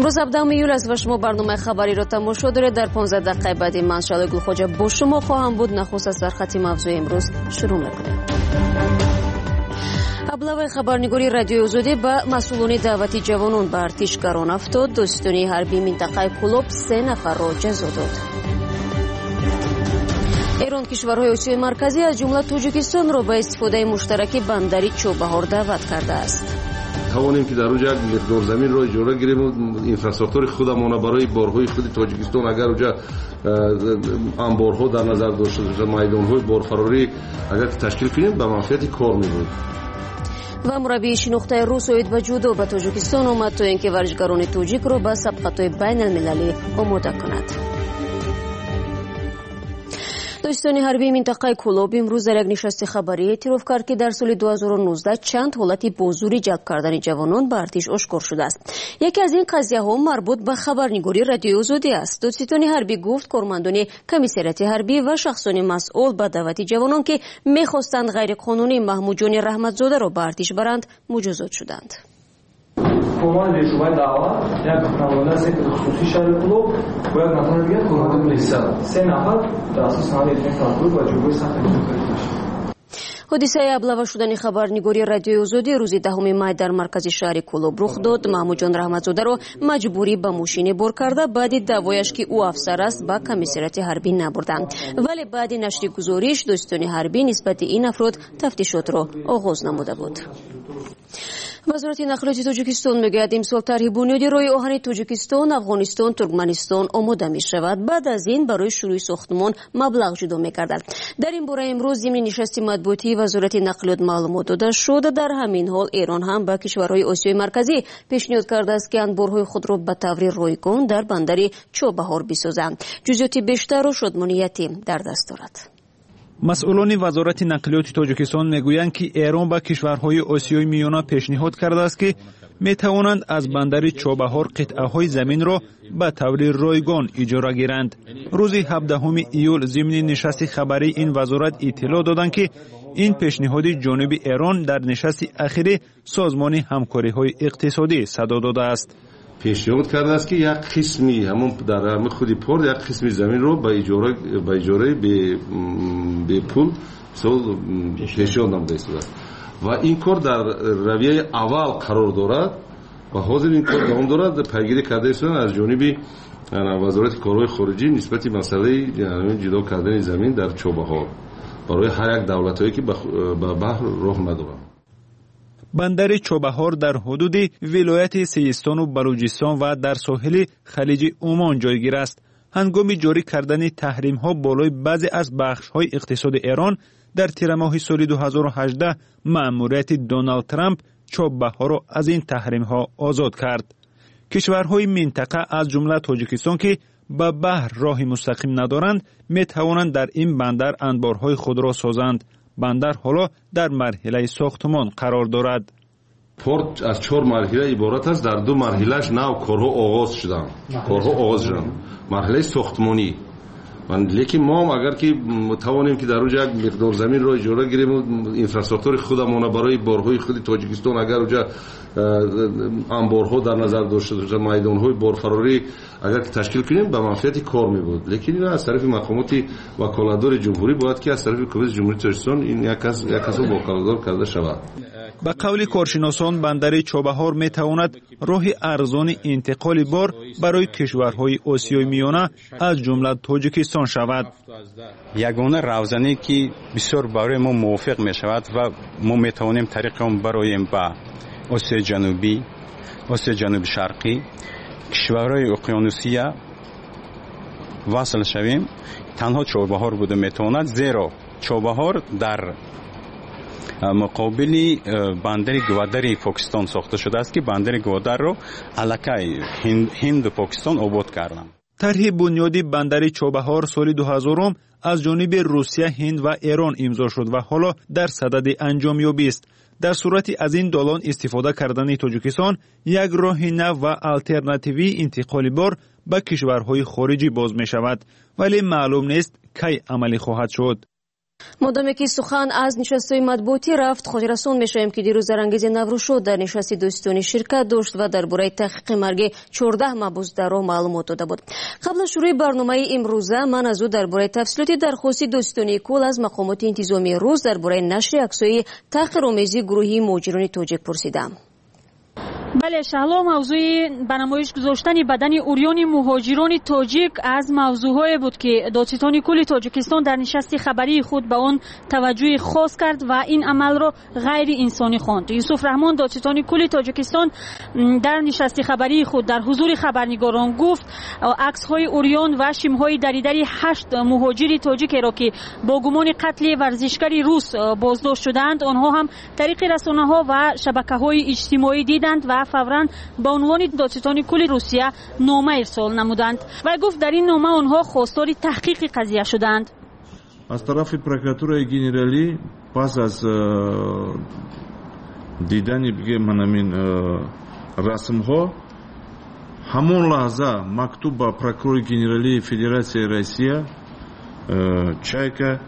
امروز 17 ایول است و شما برنامه خبری را تماشا دارید. در 15 دقیقه بعدی من شاله گلخوجه با شما خواهم بود. نخست از سرخط موضوع امروز شروع میکنیم. ابلاغ خبرنگاری رادیوی آزادی به مسئولان دعوتی جوانان به ارتشگران افتاد. دوستانی حربی منطقه کلوب 3 نفر را جزا داد. ایران کشورهای آسیای مرکزی از جمله تاجیکستان را به استفاده مشترک بندر چوبهار دعوت کرده است. توانیم که در اونجا یک مقدار زمین را اجاره گیریم و اینفراستراکچور خودمان برای بارهای خود تاجیکستان اگر اونجا انبارها در نظر داشته باشه، میدانهای بارفراری اگر تشکیل کنیم به منفعت کار می‌بود. و مربی شناخته روس اوید و جودو به تاجیکستان آمد تا اینکه ورزشکاران تاجیک را به سبقت‌های بین المللی آماده کند. دوستانی حربی منطقه کلوب امروز در یک نشست خبری اعتراف کرد که در سال 2019 چند حالت بازوری جلب کردن جوانان به ارتش آشکار شده است. یکی از این قضیه ها مربوط به خبرنگاری رادیوی آزادی است. دوستانی حربی گفت کارمندان کمیسریات حربی و شخصان مسئول به دعوت جوانان که می‌خواستند غیر قانونی محمود جان رحمتزاده را به ارتش برند مجازات شدند. عنوان شعبه دعوت یک نماینده سکرتر خصوصی شهر کلوب و یک نفر دیگر کارمند پلیس 3 نفر در اساس نهاد اطلاعات و جوگوی سخت حادثه ابلاغ شدن خبرنگاری رادیوی آزادی روز 10 مای در مرکز شهر کلوب رخ داد. محمود جان رحمتزاده را مجبوری به ماشین بار کرده بعد دعوایش که او افسر است به کمیسریات حربی نبردند، ولی بعد نشر گزارش دوستان حربی نسبت این افراد تفتیشات را آغاز نموده بود. وزارت نقلیات تاجیکستان میگوید امسال طرح بنیادی راه آهن تاجیکستان، افغانستان، ترکمنستان آماده می شود. بعد از این برای شروع ساختمان مبلغ جدا می‌گردد. در این باره امروز ضمن نشست مطبوعاتی وزارت نقلیات معلومات داده شد. در همین حال ایران هم به کشورهای آسیای مرکزی پیشنهاد کرده است که انبارهای خود را به طور رایگان در بندر چوبهار بسازند. جزئیات بیشتر و شادمانیتی در دست دارد. مسئولان وزارت نقلیات تاجیکستان میگویند که ایران به کشورهای آسیای میانه پیشنهاد کرده است که میتوانند از بندر چوبهار قطعه‌های زمین را به طور رایگان اجاره گیرند. روز 17 ایول ضمن نشست خبری این وزارت اطلاع دادند که این پیشنهاد جانب ایران در نشست اخیر سازمان همکاری‌های اقتصادی صدا داده است. پیشنهاد کرده است که یک قسمی همون در همه خودی پورت یک قسمی زمین رو به اجاره به پول پیشنهاد نموده است و این کار در رویه اول قرار دارد و حاضر این کار دوام دارد. پیگیری کرده است از جانب وزارت کارهای خارجی نسبت مسئله جدا کردن زمین در چوبهار برای هر یک دولتایی که به بحر راه ندارند. بندر چوبهار در حدود ولایت سیستان و بلوچستان و در ساحل خلیج عمان جایگیر است. هنگام جاری کردن تحریم ها بالای بعضی از بخش های اقتصاد ایران در تیر ماه سال 2018 مأموریت دونالد ترامپ چوبهار را از این تحریم ها آزاد کرد. کشورهای منطقه از جمله تاجیکستان که به بحر راه مستقیم ندارند می توانند در این بندر انبارهای خود را سازند. بندر حالا در مرحله ساختمان قرار دارد. پورت از 4 مرحله عبارت است. در 2 مرحلهش نو کارها آغاز شدند. مرحله ساختمانی. لیکن ما هم اگر که توانیم که در اونجا یک مقدار زمین را اجاره گیریم و اینفراستراکچور خودمان برای بارهای خود تاجیکستان اگر اونجا انبارها در نظر داشته باشه، میدانهای بارفراری اگر که تشکیل کنیم به منفعت کار می‌بود. لیکن این از طرف مقامات وکالتدار جمهوری باید که از طرف حکومت جمهوری تاجیکستان این یک از وکالتدار کرده شود. به قول کارشناسان بندر چوبهار میتواند راه ارزان انتقال بار برای کشورهای آسیای میانه از جمله تاجیکستان شود. یگانه روزنی که بسیار برای ما موافق می شود و ما میتوانیم طریق آن برایم به آسیای جنوبی، آسیای جنوب شرقی، کشورهای اقیانوسیه وصل شویم. تنها چوبهار بوده میتواند، زیرا چوبهار در مقابل بندر گوادر پاکستان ساخته شده است که بندر گوادر رو علاقه هند و پاکستان آباد کردند. طرح بنیادی بندر چوبهار سال 2000 از جانب روسیه، هند و ایران امضا شد و حالا در صدد انجامیابی است. در صورتی از این دالان استفاده کردن تاجیکستان یک راه نو و آلترناتیوی انتقال بار به کشورهای خارجی باز می شود، ولی معلوم نیست کی عملی خواهد شد. مادامی که سخن از نشست‌های مطبوعاتی رفت، خودرسان می‌شویم که دیروز زرانگیز نوروشو در نشست دوستانه شرکت داشت و درباره تحقیق مرگ 14 محبوس درو معلومات داده بود. قبل از شروع برنامه امروزه من از او درباره تفصیلات درخواست دوستانه کل از مقامات انتظامی روز درباره نشر عکس‌های تحقیرآمیز گروهی مهاجران تاجیک پرسیدم. بله شهلا، موضوع به نمایش گذاشتن بدن اوریان مهاجران تاجیک از موضوعهای بود که دادستان کل تاجیکستان در نشست خبری خود به آن توجه خاص کرد و این عمل را غیر انسانی خواند. یوسف رحمان دادستان کل تاجیکستان در نشست خبری خود در حضور خبرنگاران گفت عکس‌های اوریان و شیم‌های دریدری 8 مهاجر تاجیک را که با گمان قتل ورزشکار روس بازداشت شدند آنها هم طریق رسانه‌ها و شبکه‌های اجتماعی دیدند و فوراً با عنوان دادستان کل روسیه نامه ارسال نمودند و گفت در این نامه آنها خواستار تحقیق قضیه شدند. از طرف پروکراتورای گنرالی پس از دیدن بگه منامین رسم ها همون لحظه مکتوب با پروکرور گنرالی فدراسیای روسیه چایکا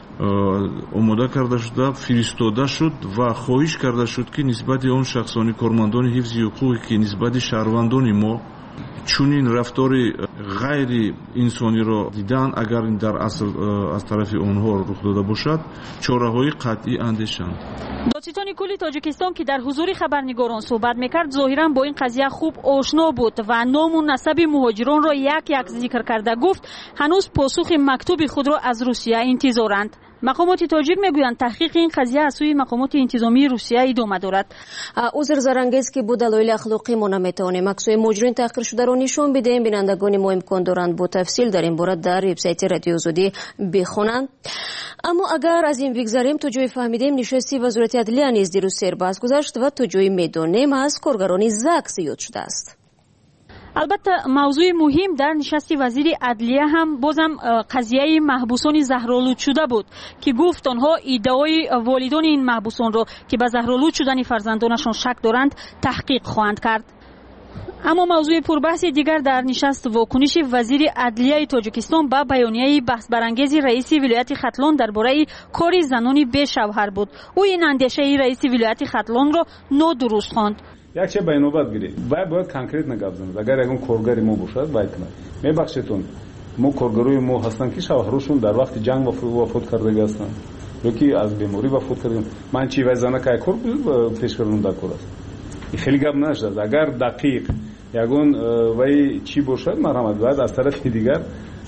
омода карда шуда фиристода шуд ва хоҳиш карда шуд ки нисбати он шахсони кормандони ҳифзи ҳуқуқе ки нисбати шаҳрвандони мо чунин рафтори ғайри инсониро диданд агар ин дар асл аз тарафи онҳо рух дода бошад чораҳои қатъӣ андешанд. دادستان کل تاجیکستان که در حضور خبرنگاران صحبت میکرد ظاهرا با این قضیه خوب آشنا بود و نام و نسب مهاجران را یک یک ذکر کرده گفت هنوز پاسخ مکتوب خود را از روسیه انتظارند. مقامات تاجیک میگویند تحقیق این قضیه از سوی مقامات انتظامی روسیه ادامه دارد. عذر زرانگیز که بود دلایل اخلاقی ما نمیتوانیم عکس‌های مهاجرین تحقیر شده را نشان بدهیم. بینندگان ما امکان دارند با تفصیل در این باره در وبسایت رادیو آزادی بخوانند. اما اگر از این بگذریم تا جای فهمیدیم نشستی وزارت عدلیه نیز دیروز سرباز گذشت و تا جای میدانیم از کارگران زک زیاد شده است. البته موضوع مهم در نشست وزیر عدلیه هم بازم قضیه محبوسان زهرآلود شده بود که گفت آنها ادعای والدان این محبوسان را که به زهرآلود شدن فرزندانشان شک دارند تحقیق خواهند کرد. اما موضوع پربحث دیگر در نشست واکنش وزیر عدلیه تاجیکستان به بیانیه بحث برانگیز رئیس ولایت ختلان درباره کار زنان بی شوهر بود. او این اندیشه رئیس ولایت ختلان را نادرست خواند. یک چه بیانات گیری باید کانکریت نگاه بزنید. اگر اون کارگری ما باشد باید کنه میبخشیتون ما کارگروی ما هستن که شوهرشون در وقت جنگ وفات کرده هستند یا که از بیماری وفات کردن. من چی وزنه که کار پیش کردم در کار است. این خیلی گپ نشد. اگر دقیق یگون وای چی باشد مرحمت باید از طرف دیگر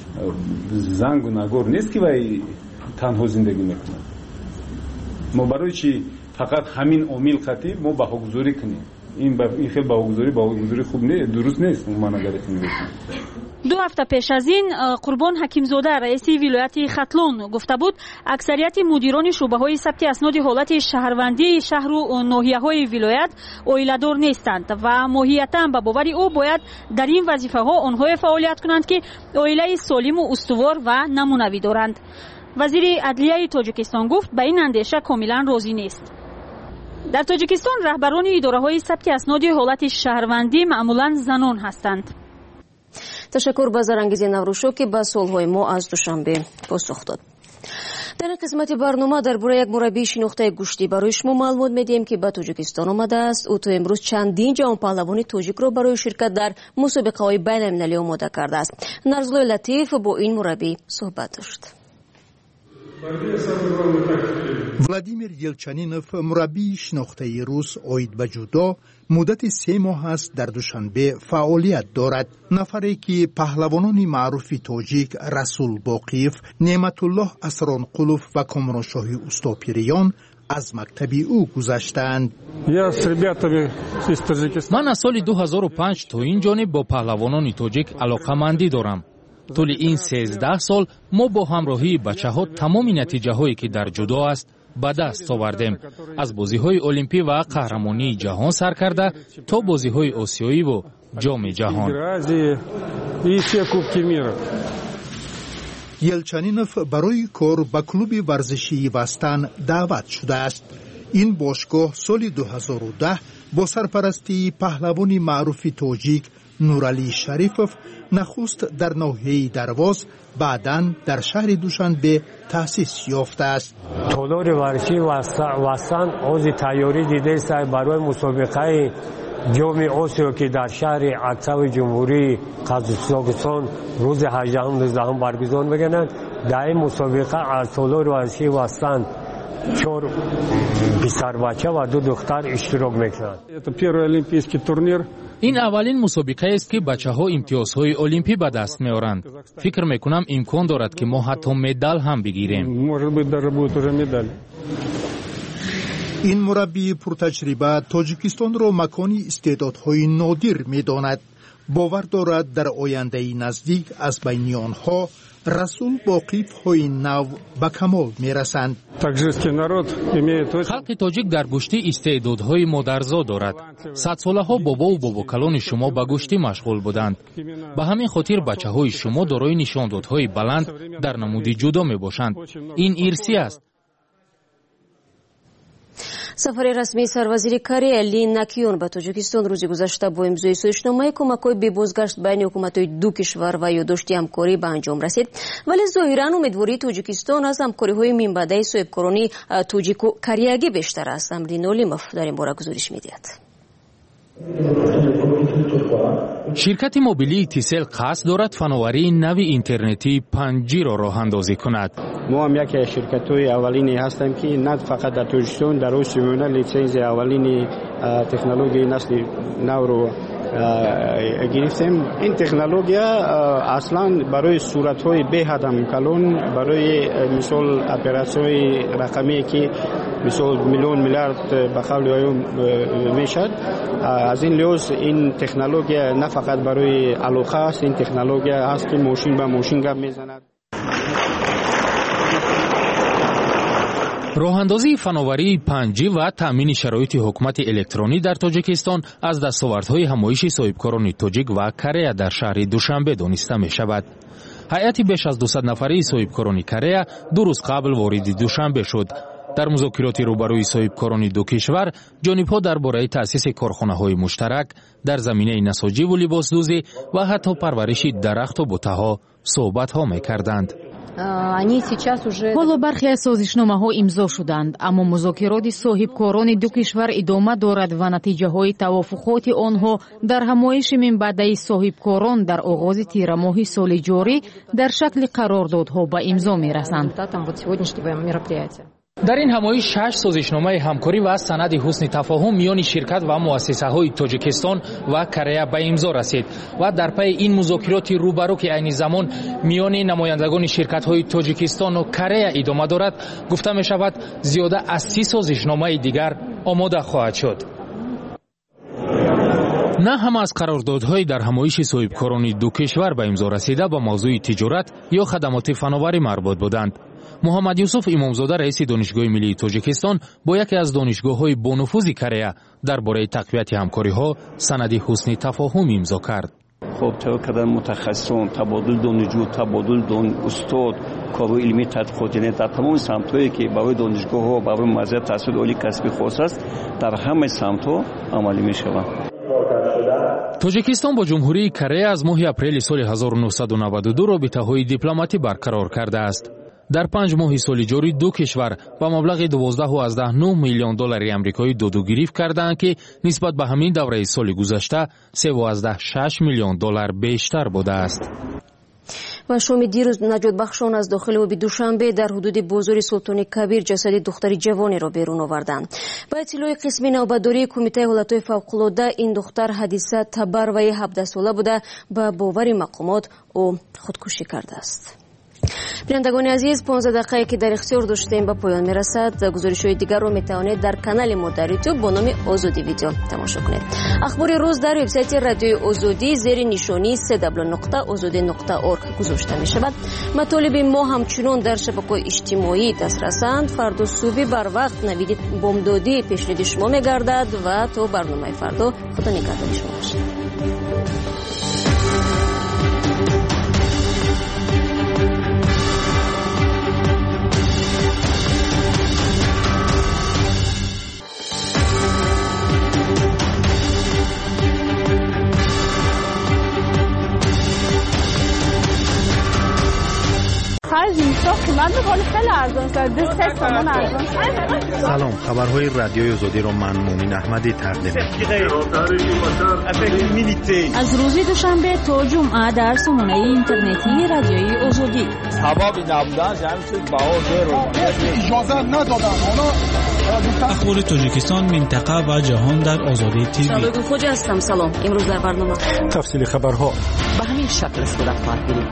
زنگ و نگار نیست که وای تنها زندگی میکنه. ما برای چی فقط همین عامل قطعی ما بهاگذاری کنیم. این خیلی بهاگذاری خوب نیست، درست نیست. من اگر میگم 2 هفته پیش از این قربان حکیمزاده رئیس ولایت ختلان گفته بود اکثریت مدیران شعبه‌های ثبت اسناد حالت شهروندی شهر و ناحیه‌های ولایت عائله‌دار نیستند و ماهیتاً به باور او باید در این وظیفه‌ها آنها فعالیت کنند که عائله سالم و استوار و نمونوی دارند. وزیر عدلیه تاجیکستان گفت به این اندیشه کاملا راضی نیست. در تاجیکستان رهبران اداره‌های ثبت اسناد حالت شهروندی معمولاً زنان هستند. تشکر به زرانگیز نوروشو که به سوالهای ما از دوشنبه پاسخ داد. در این قسمت برنامه درباره یک مربی شناخته گوشتی برای شما معلومات میدیم که به تاجیکستان آمده است. او تا امروز چندین جام پهلوانی تاجیک را برای شرکت در مسابقه‌های بین‌المللی آماده کرده است. نرزلای لطیف با این مربی صحبت داشت. ولادیمیر یلچنینوف مربی شناخته روس عاید به جودو مدت 3 ماه است در دوشنبه فعالیت دارد. نفری که پهلوانان معروف تاجیک رسول باقیف، نعمت الله اسرانقلوف و کامرانشاهی اوستاپیریان از مکتب او گذشتند. من از سال 2005 تا این جانب با پهلوانان تاجیک علاقه‌مندی دارم. طول این 13 سال ما با همراهی بچه‌ها تمام نتیجه هایی که در جودو است به دست آوردیم. از بازی‌های المپی و قهرمانی جهان سر کرده تا بازی‌های آسیایی و جام جهان. یلچنینوف برای کار به کلوب ورزشی وستن دعوت شده است. این باشگاه سال 2010 با سرپرستی پهلوان معروف تاجیک нуралӣ шарифов нахуст дар ноҳияи дарвоз баъдан дар шаҳри душанбе таъсис ёфтааст. толори варши васан ози тайёрӣ дидест барои мусобиқаи ҷоми осиё ки дар шаҳри аксави ҷумҳурии қазоқистон рӯзи 18-19 баргузор мекунанд. дар ин мусобиқа аз толори варши васан 4 писарбача ва 2 духтар иштирок мекунанд. Это первый олимпийский турнир. ин аввалин мусобиқаест ки бачаҳо имтиёзҳои олимпӣ ба даст меоранд. фикр мекунам имкон дорад ки мо ҳатто медал ҳам бигирем. Может быть, даже будет уже медаль. ин мураббии пуртаҷриба тоҷикистонро макони истеъдодҳои нодир медонад. бовар дорад дар ояндаи наздик аз байни онҳо расул бо қифҳои нав ба камол мерасанд. халқи тоҷик дар гӯшти истеъдодҳои модарзод дорад. садсолаҳо бобову бобокалони шумо ба гӯштӣ машғул буданд. ба ҳамин хотир бачаҳои шумо дорои нишондодҳои баланд дар намуди ҷудо мебошанд. ин ирсӣ аст. сафари расмии сарвазири Корея Ли Накиён ба Тоҷикистон рӯзи гузашта бо имзои соҳишномаи кӯмакҳои бебозгашт байни ҳукуматҳои ду кишвар ва ёддошти ҳамкорӣ ба анҷом расид. вале зоҳиран умедвории Тоҷикистон аз ҳамкориҳои минбаъдаи соҳибкорони тоҷику кореягӣ бештар аст. Амрин Олимов дар ин бора гузориш медиҳад. ширкати мобилии Тисел қасд дорад фановарии нави интернетии 5G-ро роҳандозӣ кунад. мо ҳам яке аз ширкатҳои аввалине ҳастем ки на фақат дар Тоҷикистон дар осиё миёна литсензияи аввалини технологияи насли навро гирифтем. ин технология аслан барои суратҳои беҳад калон, барои мисол оператсияҳои рақамие ки мисол миллион миллиард ба қавли оён мешавад. аз ин лиҳоз ин технология на фақат барои алоқа аст, ин технология аст ки мошин ба мошин гап мезанад. роҳандозии фановарии 5G ва таъмини шароити ҳукумати электронӣ дар Тоҷикистон аз дастовардҳои ҳамоиши соҳибкорони тоҷик ва Корея дар шаҳри Душанбе дониста мешавад. ҳайати беш аз 200 нафарии соҳибкорони Корея 2 рӯз қабл вориди Душанбе шуд. дар музокироти рӯбарӯи соҳибкорони ду кишвар ҷонибҳо дар бораи таъсиси корхонаҳои муштарак дар заминаи насоҷиву либосдӯзӣ ва ҳатто парвариши дарахту бутаҳо суҳбатҳо мекарданд. ҳоло бархе аз созишномаҳо имзо шуданд, аммо музокироти соҳибкорони ду кишвар идома дорад ва натиҷаҳои тавофуқоти онҳо дар ҳамоиши минбаъдаи соҳибкорон дар оғози тирамоҳи соли ҷорӣ дар шакли қарордодҳо ба имзо мерасанд. дар ин ҳамоиш 6 созишномаи ҳамкорӣ ва санади ҳусни тафоҳум миёни ширкат ва муассисаҳои Тоҷикистон ва Корея ба имзо расид ва дар пайи ин музокироти рӯбарӯ ки айни замон миёни намояндагони ширкатҳои Тоҷикистону Корея идома дорад, гуфта мешавад зиёда аз 30 созишномаи дигар омода хоҳад шуд. на ҳама аз қарордодҳои дар ҳамоиши соҳибкорони ду кишвар ба имзо расида ба мавзӯи тиҷорат ё хадамоти фановарӣ марбут буданд. муҳаммад Юсуф Имомзода раиси Донишгоҳи миллии Тоҷикистон бо яке аз донишгоҳҳои бонуфузи Корея дар бораи тақвияти ҳамкориҳо санади ҳусни тафоҳум имзо кард. خب توجه کردن متخصصان، تبادل دانشجو، تبادل استاد، کارهای علمی تحقیقات، یعنی در تمام سمت‌هایی که برای دانشگاه‌ها و برای مزایای تحصیل عالی کسبی خاص است در همه سمت‌ها عملی می‌شود. توجیکستان با جمهوری کره از ماه اپریل سال 1992 رابطه‌های دیپلماتی برقرار کرده است. در 5 ماه سال جاری دو کشور با مبلغ 12.9 میلیون دلار آمریکایی دودوگیری کردند که نسبت به همین دوره سال گذشته 3.6 میلیون دلار بیشتر بوده است. و شام دیروز نجات بخشان از داخل آب دوشنبه در حدود بازار سلطان کبیر جسد دختر جوانی را بیرون آوردند. با اطلاع قسم نوبتداری کمیته حالتهای فوق‌العاده این دختر حادثه تبر و 17 ساله بوده، با باور مقامات او خودکشی کرده است. بینندگان عزیز، 15 دقیقه که در اختیار داشتیم به پایان میرسد. گزارش‌های دیگر رو میتوانید در کانال ما در یوتیوب با نام آزادی ویدیو تماشا کنید. اخبار روز در وبسایت رادیوی آزادی زیر نشانی www.azadi.org گذاشته میشود. مطالب ما همچنان در شبکه‌های اجتماعی دسترسند. فردا صبح بر وقت نوید بامدادی پیشنهاد شما میگردد و تا برنامه فردا خدا نگهدار شما باشد. سلام، خبرهای رادیوی آزادی رو من مومین احمدی تقدیم از روز دوشنبه تا جمعه در سامانه اینترنتی رادیوی آزادی. اخبار تاجیکستان، منطقه و جهان در آزادی تیوی. سالگو خوجا هستم. سلام. امروز در برنامه تفصیل خبرها به همین شکل صورت خواهد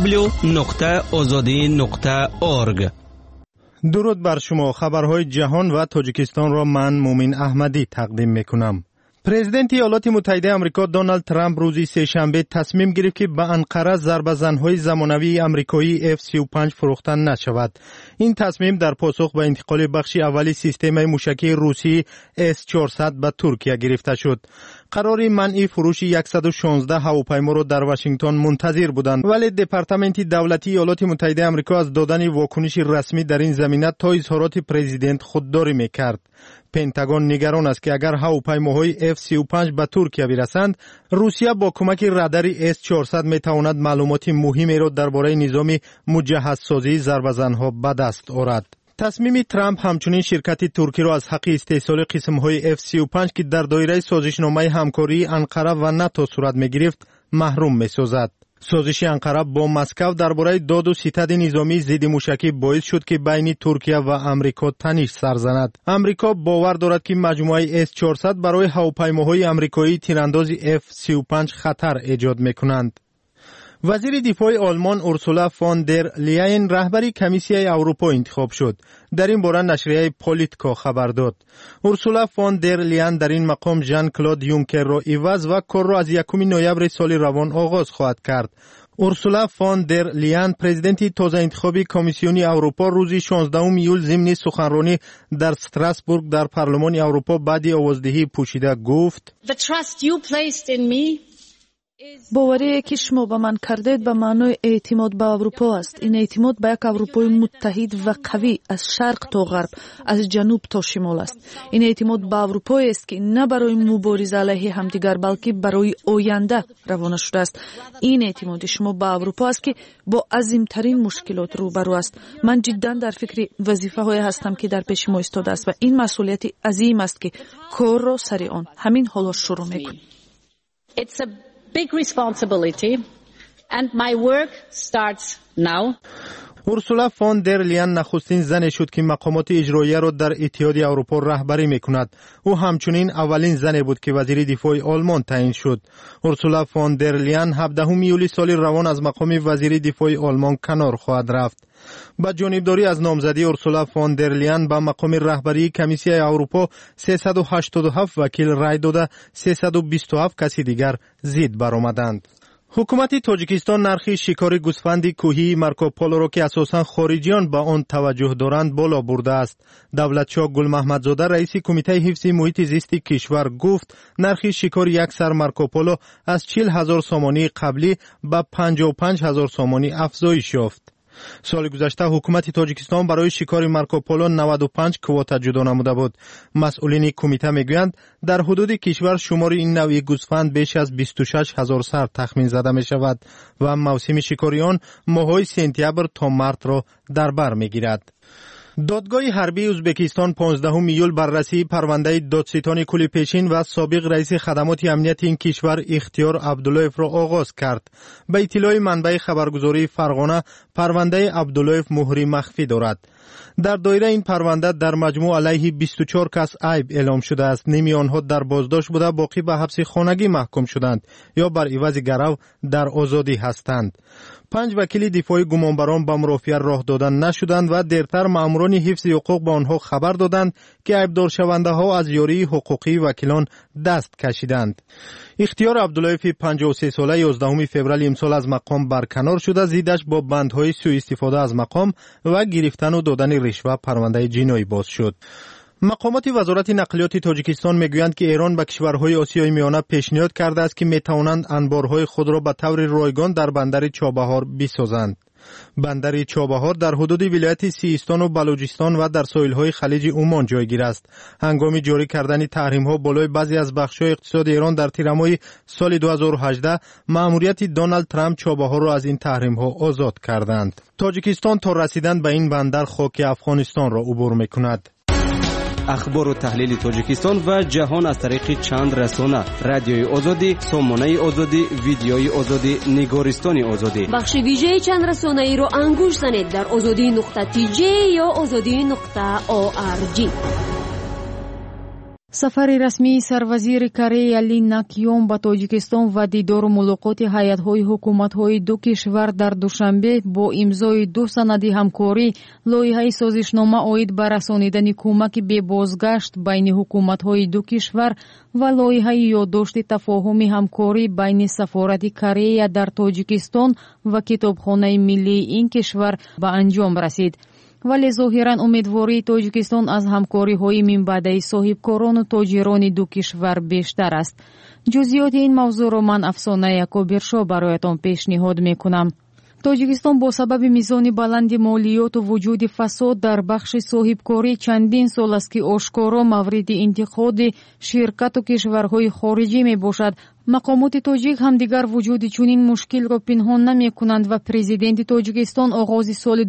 www.azadi.org. درود بر شما. خبرهای جهان و تاجیکستان را من مومین احمدی تقدیم میکنم. پرزیدنت ایالات متحده آمریکا دونالد ترامپ روز سه‌شنبه تصمیم گرفت که به انقره ضربه‌زن‌های زمانوی آمریکایی F-35 فروخته نشود. این تصمیم در پاسخ به انتقال بخش اولی سیستم موشکی روسی S-400 به ترکیه گرفته شد. قرار منع فروش 116 هواپیما را در واشنگتن منتظر بودند، ولی دپارتمنت دولتی ایالات متحده آمریکا از دادن واکنش رسمی در این زمینه تا اظهارات پرزیدنت خودداری می‌کرد. پنتاگون نگران است که اگر هواپیماهای F-35 به ترکیه برسند، روسیه با کمک رادار S-400 میتواند معلومات مهمی را درباره نظام مجهزسازی ضربه‌زن‌ها به دست آورد. تصمیم ترامپ همچنین شرکت ترکی را از حق استحصال قسم‌های F-35 که در دایره سازشنامه همکاری انقره و ناتو صورت می‌گرفت محروم می‌سازد. سازش انقره با مسکو درباره داد و ستد نظامی ضد موشکی باعث شد که بین ترکیه و امریکا تنش سر زند. امریکا باور دارد که مجموعه S-400 برای هواپیماهای امریکایی تیرانداز F-35 خطر ایجاد می‌کنند. وزیر دفاع آلمان اورسولا فون در لیین رهبری کمیسیون اروپا انتخاب شد. در این باره نشریه پولیتیکو خبر داد. اورسولا فون در لیین در این مقام ژان کلود یونکر را عوض و کار را از 1 نوامبر سال روان آغاز خواهد کرد. اورسولا فون در لیین پرزیدنت تازه انتخابی کمیسیون اروپا روز 16 ایول ضمن سخنرانی در استراسبورگ در پارلمان اروپا بعد آوازدهی پوشیده گفت: باوری که شما به من کردید به معنای اعتماد به اروپا است. این اعتماد به یک اروپای متحد و قوی از شرق تا غرب، از جنوب تا شمال است. این اعتماد به اروپایی است که نه برای مبارزه علیه همدیگر بلکه برای آینده روانه شده است. این اعتماد شما به اروپا است که با عظیمترین مشکلات روبرو است. من جدا در فکر وظیفه های هستم که در پیش ما ایستاده است و این مسئولیت عظیم است که کار را سر آن همین حالا شروع می‌کنیم. Big responsibility and my work starts now. اورسولا فون در لیین نخستین زنی شد که مقامات اجراییه را در اتحادیه اروپا رهبری میکند. او همچنین اولین زنی بود که وزیر دفاع آلمان تعیین شد. اورسولا فون در لیین 17 ایول سال روان از مقام وزیر دفاع آلمان کنار خواهد رفت. با جانبداری از نامزدی اورسولا فون در لیین به مقام رهبری کمیسیون اروپا 387 وکیل رای داده، 327 کسی دیگر ضد برآمدند. حکومت تاجیکستان نرخ شکار گوسفند کوهی مارکوپولو را که اساساً خارجیان به آن توجه دارند بالا برده است. دولتشاه گل محمدزاده رئیس کمیته حفظ محیط زیست کشور گفت نرخ شکار یک سر مارکوپولو از 40,000 سومانی قبلی به 55,000 سومانی افزایش یافت. سال گذشته حکومت تاجیکستان برای شکار مارکوپولو 95 کواتا جدا نموده بود. مسئولین کمیته میگویند در حدود کشور شمار این نوع گوسفند بیش از 26,000 سر تخمین زده می شود و موسم شکاری آن ماه‌های سپتامبر تا مارت را در بر میگیرد. دادگاه حربی ازبکستان 15 ایول بررسی پرونده دادستان کولیپشین و سابق رئیس خدمات امنیت این کشور اختیار عبداللهیف را آغاز کرد. به اطلاع منبع خبرگزاری فرغانه پرونده عبداللهیف مهری مخفی دارد. در دایره این پرونده در مجموع علیه 24 کس عیب اعلام شده است. نیمی آنها در بازداشت بوده، باقی به حبس خانگی محکوم شدند یا بر عوض گرو در آزادی هستند. 5 وکیل دفاعی گمانبران به مرافعه راه دادن نشدند و دیرتر ماموران حفظ حقوق به آنها خبر دادند که عیبدار شونده ها از یاری حقوقی وکیلان دست کشیدند. اختیار عبداللهیف 53 ساله 11 فوریه امسال از مقام برکنار شده، زیدش با بندهای سوء استفاده از مقام و گرفتن و دادن رشوه پرونده جنایی باز شد. مقامات وزارت نقلیات تاجیکستان میگویند که ایران به کشورهای آسیای میانه پیشنهاد کرده است که میتوانند انبارهای خود را به طور رایگان در بندر چابهار بسازند. بندر چابهار در حدود ولایت سیستان و بلوچستان و در ساحل‌های خلیج عمان جایگیر است. هنگام جاری کردن تحریم‌ها بالای بعضی از بخش‌های اقتصاد ایران در تیرماه سال 2018 مأموریت دونالد ترامپ چابهار را از این تحریم‌ها آزاد کردند. تاجیکستان تا رسیدن به این بندر خاک افغانستان را عبور می‌کند. اخبار و تحلیل تاجیکستان و جهان از طریق چند رسانه: رادیوی آزادی، سامانه آزادی، ویدیوی آزادی، نگارستان آزادی. بخش ویژه چند رسانه ای را انگوش زنید در azadi.tj یا azadi.org. سفر رسمی سروزیر کره لی ناکیون به تاجیکستان و دیدار و ملاقات هیئت‌های حکومت‌های دو کشور در دوشنبه با امضای دو سند همکاری، لایحه سازشنامه عاید به رسانیدن کمک به بازگشت بین حکومت‌های دو کشور و لایحه یادداشت تفاهم همکاری بین سفارت کره در تاجیکستان و کتابخانه ملی این کشور به انجام رسید. ولی ظاهراً امیدواری تاجیکستان از همکاری‌های منبعدی صاحبکاران و تاجران دو کشور بیشتر است. جزئیات این موضوع را من افسانه کبیرشا برایتان پیشنهاد می‌کنم. تاجیکستان با سبب میزان بلند مالیات و وجود فساد در بخش صاحبکاری چندین سال است که آشکارا مورد انتقاد شرکت و کشورهای خارجی می باشد. مقامات تاجیک هم دیگر وجود چنین مشکل را پنهان نمی کنند و پرزیدنت تاجیکستان آغاز سال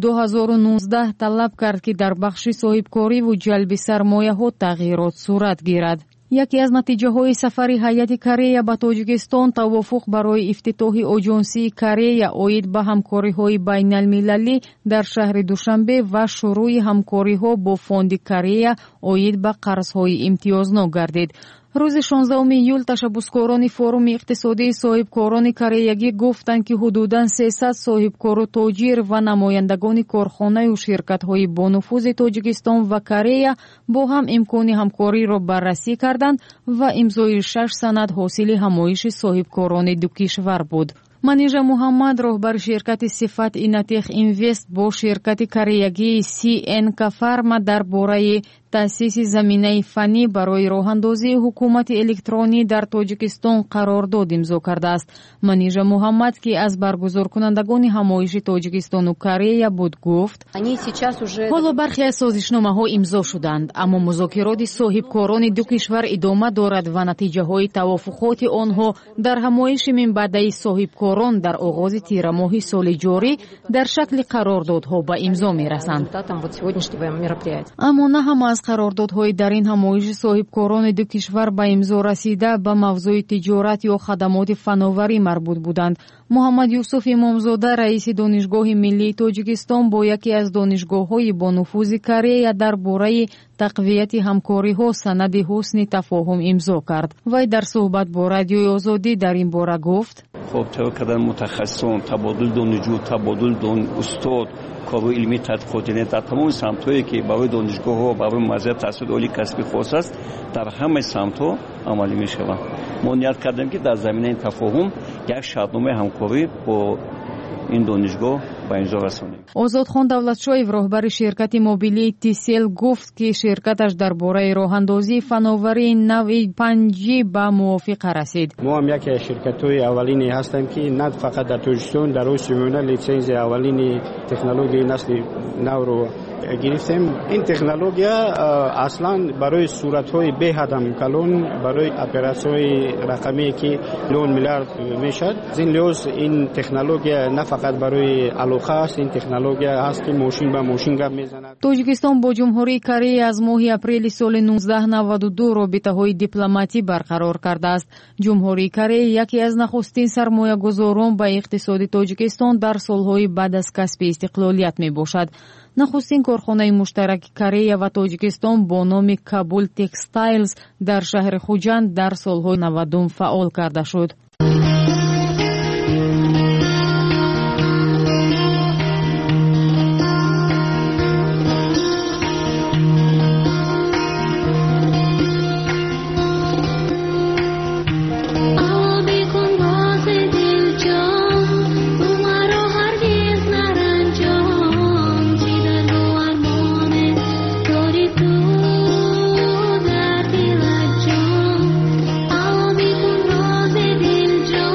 2019 طلب کرد که در بخش صاحبکاری و جلب سرمایه ها تغییرات صورت گیرد. یکی از نتیجه های سفر هیئت کره به تاجیکستان توافق برای افتتاح آژانسی کره عاید به همکاری های بین المللی در شهر دوشنبه و شروع همکاری ها با فوند کره عاید به قرض های امتیازنامه گردید. روز 16 ایول تشبثکاران فروم اقتصادی صاحبکاران کره‌ای گفتند که حدوداً 300 صاحبکار و تاجر و نمایندگان کارخانه و شرکت‌های با نفوذ تاجیکستان و کره با هم امکان همکاری را بررسی کردند و امضای 6 سند حاصل همایش صاحبکاران دو کشور بود. منیژه محمد راهبر شرکت صفت اینتیخ اینوست با شرکت کره‌ای CN کفارما درباره تأسیس زمینه فنی برای راهاندازی حکومت الکترونی در تاجیکستان قرارداد امضا کرده است. منیژه محمد که از برگزار کنندگان همایش تاجیکستان و کره بود گفت: حالا برخی از سازشنامه‌ها امضا شدند، اما مذاکرات صاحبکاران دو کشور ادامه دارد و نتیجه های توافقات آنها در همایش منبعدی صاحبکاران در آغاز تیر ماه سال جاری در شکل قراردادها به امضا می‌رسند. اما نه هم از قراردادهای در این همایش صاحبکاران دو کشور به امضا رسیده به موضوع تجارت یا خدمات فناوری مربوط بودند. محمد یوسف امامزاده رئیس دانشگاه ملی تاجیکستان با یکی از دانشگاه‌های با نفوذ کره درباره تقویت همکاری‌ها سند حسن تفاهم امضا کرد. وی در صحبت با رادیوی آزادی در این باره گفت: خب توجه کردن متخصصان، تبادل دانشجو، تبادل استاد، کارو علمی تحقیقات، یعنی در تمام سمت‌هایی که برای دانشگاه‌ها برای مزایای تحصیل عالی کسبی خاص است در همه سمت‌ها عملی می‌شود. ما نیت کردیم که در زمینه این تفاهم یک شرطنامه همکاری با این دانشگاه به امضا رسانیم. آزادخان دولتشاهی راهبر شرکت موبیلی تیسل گفت که شرکتش درباره راهاندازی فناوری نوع 5G به موافقه رسید. ما هم یک شرکت‌های اولینی هستیم که نه فقط در تاجیکستان در روسیه لیسنس اولین تکنولوژی نسل نو رو گرفتیم. این تکنولوژی اصلا برای صورت‌های به هدم کلان، برای اپراسیون‌های رقمی که 9 میلیارد میشد. این لحاظ این تکنولوژی نه فقط برای علاقه است، این تکنولوژی هست که ماشین به ماشین گپ میزند. تاجیکستان با جمهوری کره از ماه اپریل سال 1992 رابطه‌های دیپلماتی برقرار کرده است. جمهوری کره یکی از نخستین سرمایه‌گذاران به اقتصاد تاجیکستان در سال‌های بعد از کسب استقلالیت میباشد. نخستین کارخانه مشترک کره و تاجیکستان با نام کابل تکستایلز در شهر خوجند در سال‌های 90 فعال کرده شد. دل جان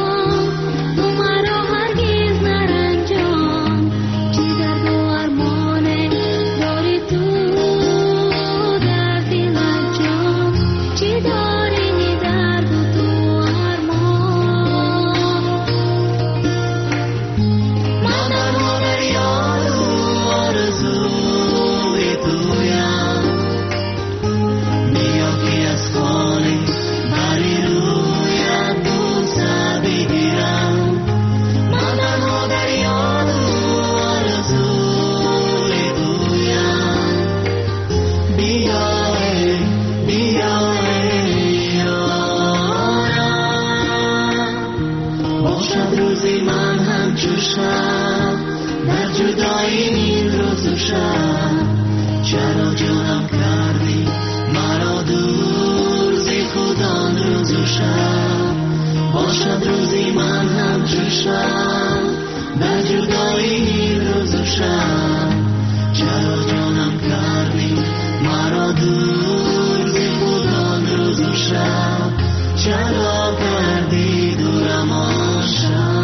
جدایی این روز و شب چرا جانم کردی مرا دور زی خودان روز و شب باشد روزی من هم جوشم در جدایی این روز و شب چرا جانم کردی مرا دور زی خودان روز و شب چرا کردی دورم آشم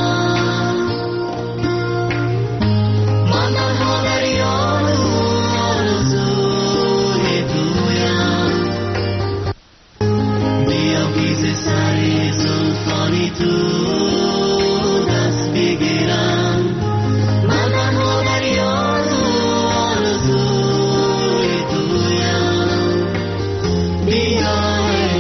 من تنها در یاد آرزوی تویم بیا پیش سری زلفانی تو دست بگیرم من تنها در یاد آرزوی تویم بیا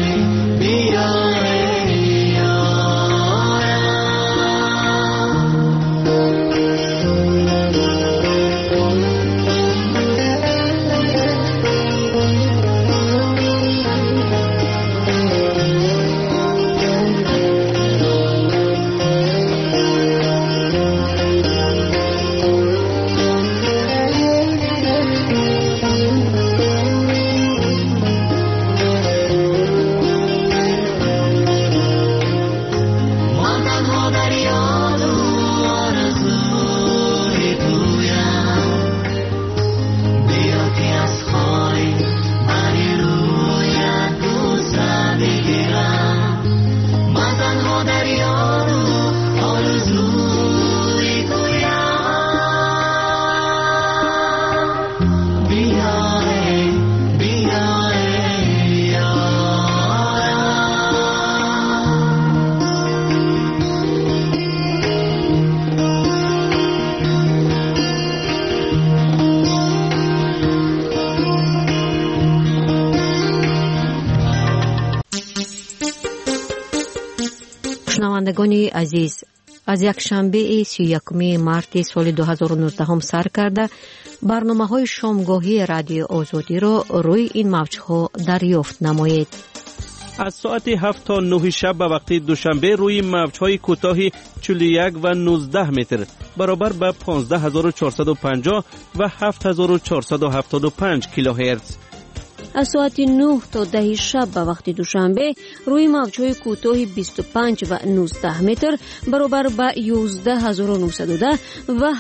شنوندگان عزیز، از یک شنبه 31 مارت سال 2019 سر کرده برنامه‌های شامگاهی رادیو آزادی را روی این موج‌ها دریافت نمایید. از ساعت 7 تا 9 شب به وقت دوشنبه روی موج‌های کوتاه 41 و 19 متر برابر به 15450 و 7475 کیلوهرتز. از ساعت 9 تا 10 شب به وقت دوشنبه روی موج‌های کوتاه 25 و 19 متر برابر به 11910 و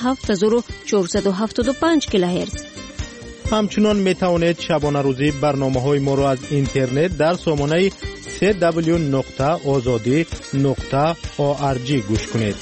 7475 کیلوهرتز. همچنان می توانید شبانه روزی برنامه‌های ما را از اینترنت در سامانه www.azadi.org گوش کنید.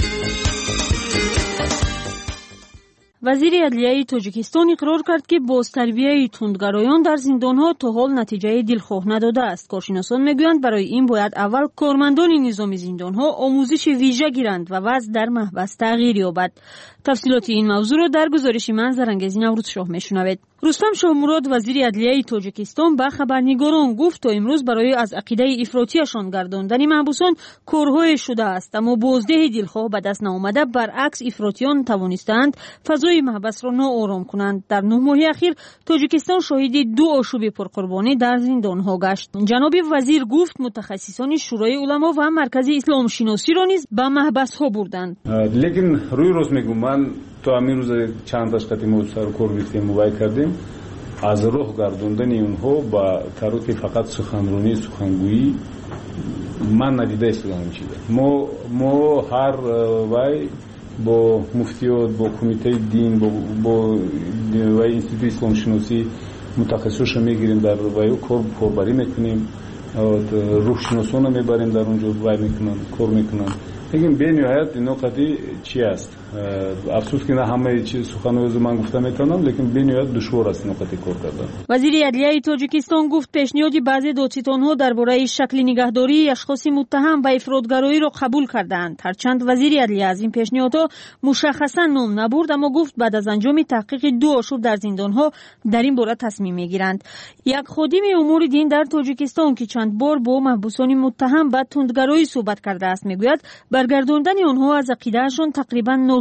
وزیر عدلیه تاجیکستان اقرار کرد که بازتربیه تندگرایان در زندان‌ها تا حال نتیجه دلخواه نداده است. کارشناسان میگویند برای این باید اول کارمندان نظام زندان‌ها آموزش ویژه گیرند و وضع در محبس تغییر یابد. تفصیلات این موضوع را در گزارش من زرنگزی نوروز شاه میشنوید. رستم شاه مراد وزیر عدلیه تاجیکستان به خبرنگاران گفت تا امروز برای از عقیده افراطیشان گرداندن محبوسان کارهای شده است، اما بازده دلخواه به دست نآمده. برعکس افراطیان توانستند فضای محبس را ناآرام کنند. در 9 ماه اخیر تاجیکستان شاهد 2 آشوب پرقربانی در زندان‌ها گشت. جناب وزیر گفت متخصصان شورای علما و مرکز اسلام شناسی را نیز به محبس‌ها بردند. لیکن روی روز میگم من تو همین روز چند تشکیلاتی ما سر کار گرفتیم و کردیم از راه گردوندن اونها با طرق فقط سخنگویی من ندیده استفاده می‌شده. ما هر وای با مفتیات با کمیته دین با وای انستیتوت اسلام شناسی متخصصش میگیریم در وای کاربری میکنیم، روح شناسان میبریم در اونجا وای میکنن کار میکنن. لیکن به نهایت نکته چی است؟ افسوس که نه همه چیز سخنوز من گفتم میتونم، لیکن به نهایت دشوار است نکته کار کردن. وزیر عدلیه تاجیکستان گفت پیشنهاد بعضی دادستان‌ها درباره شکل نگهداری اشخاص متهم به افراطگرایی را قبول کردند. هرچند وزیر عدلیه از این پیشنهادها مشخصا نام نبرد، اما گفت بعد از انجام تحقیق 2 آشوب در زندان‌ها در این باره تصمیم میگیرند. یک خادم امور دین در تاجیکستان که چند بار با محبوسان متهم به تندگرایی صحبت کرده است میگوید برگرداندن آنها از عقیدهشان تقریبا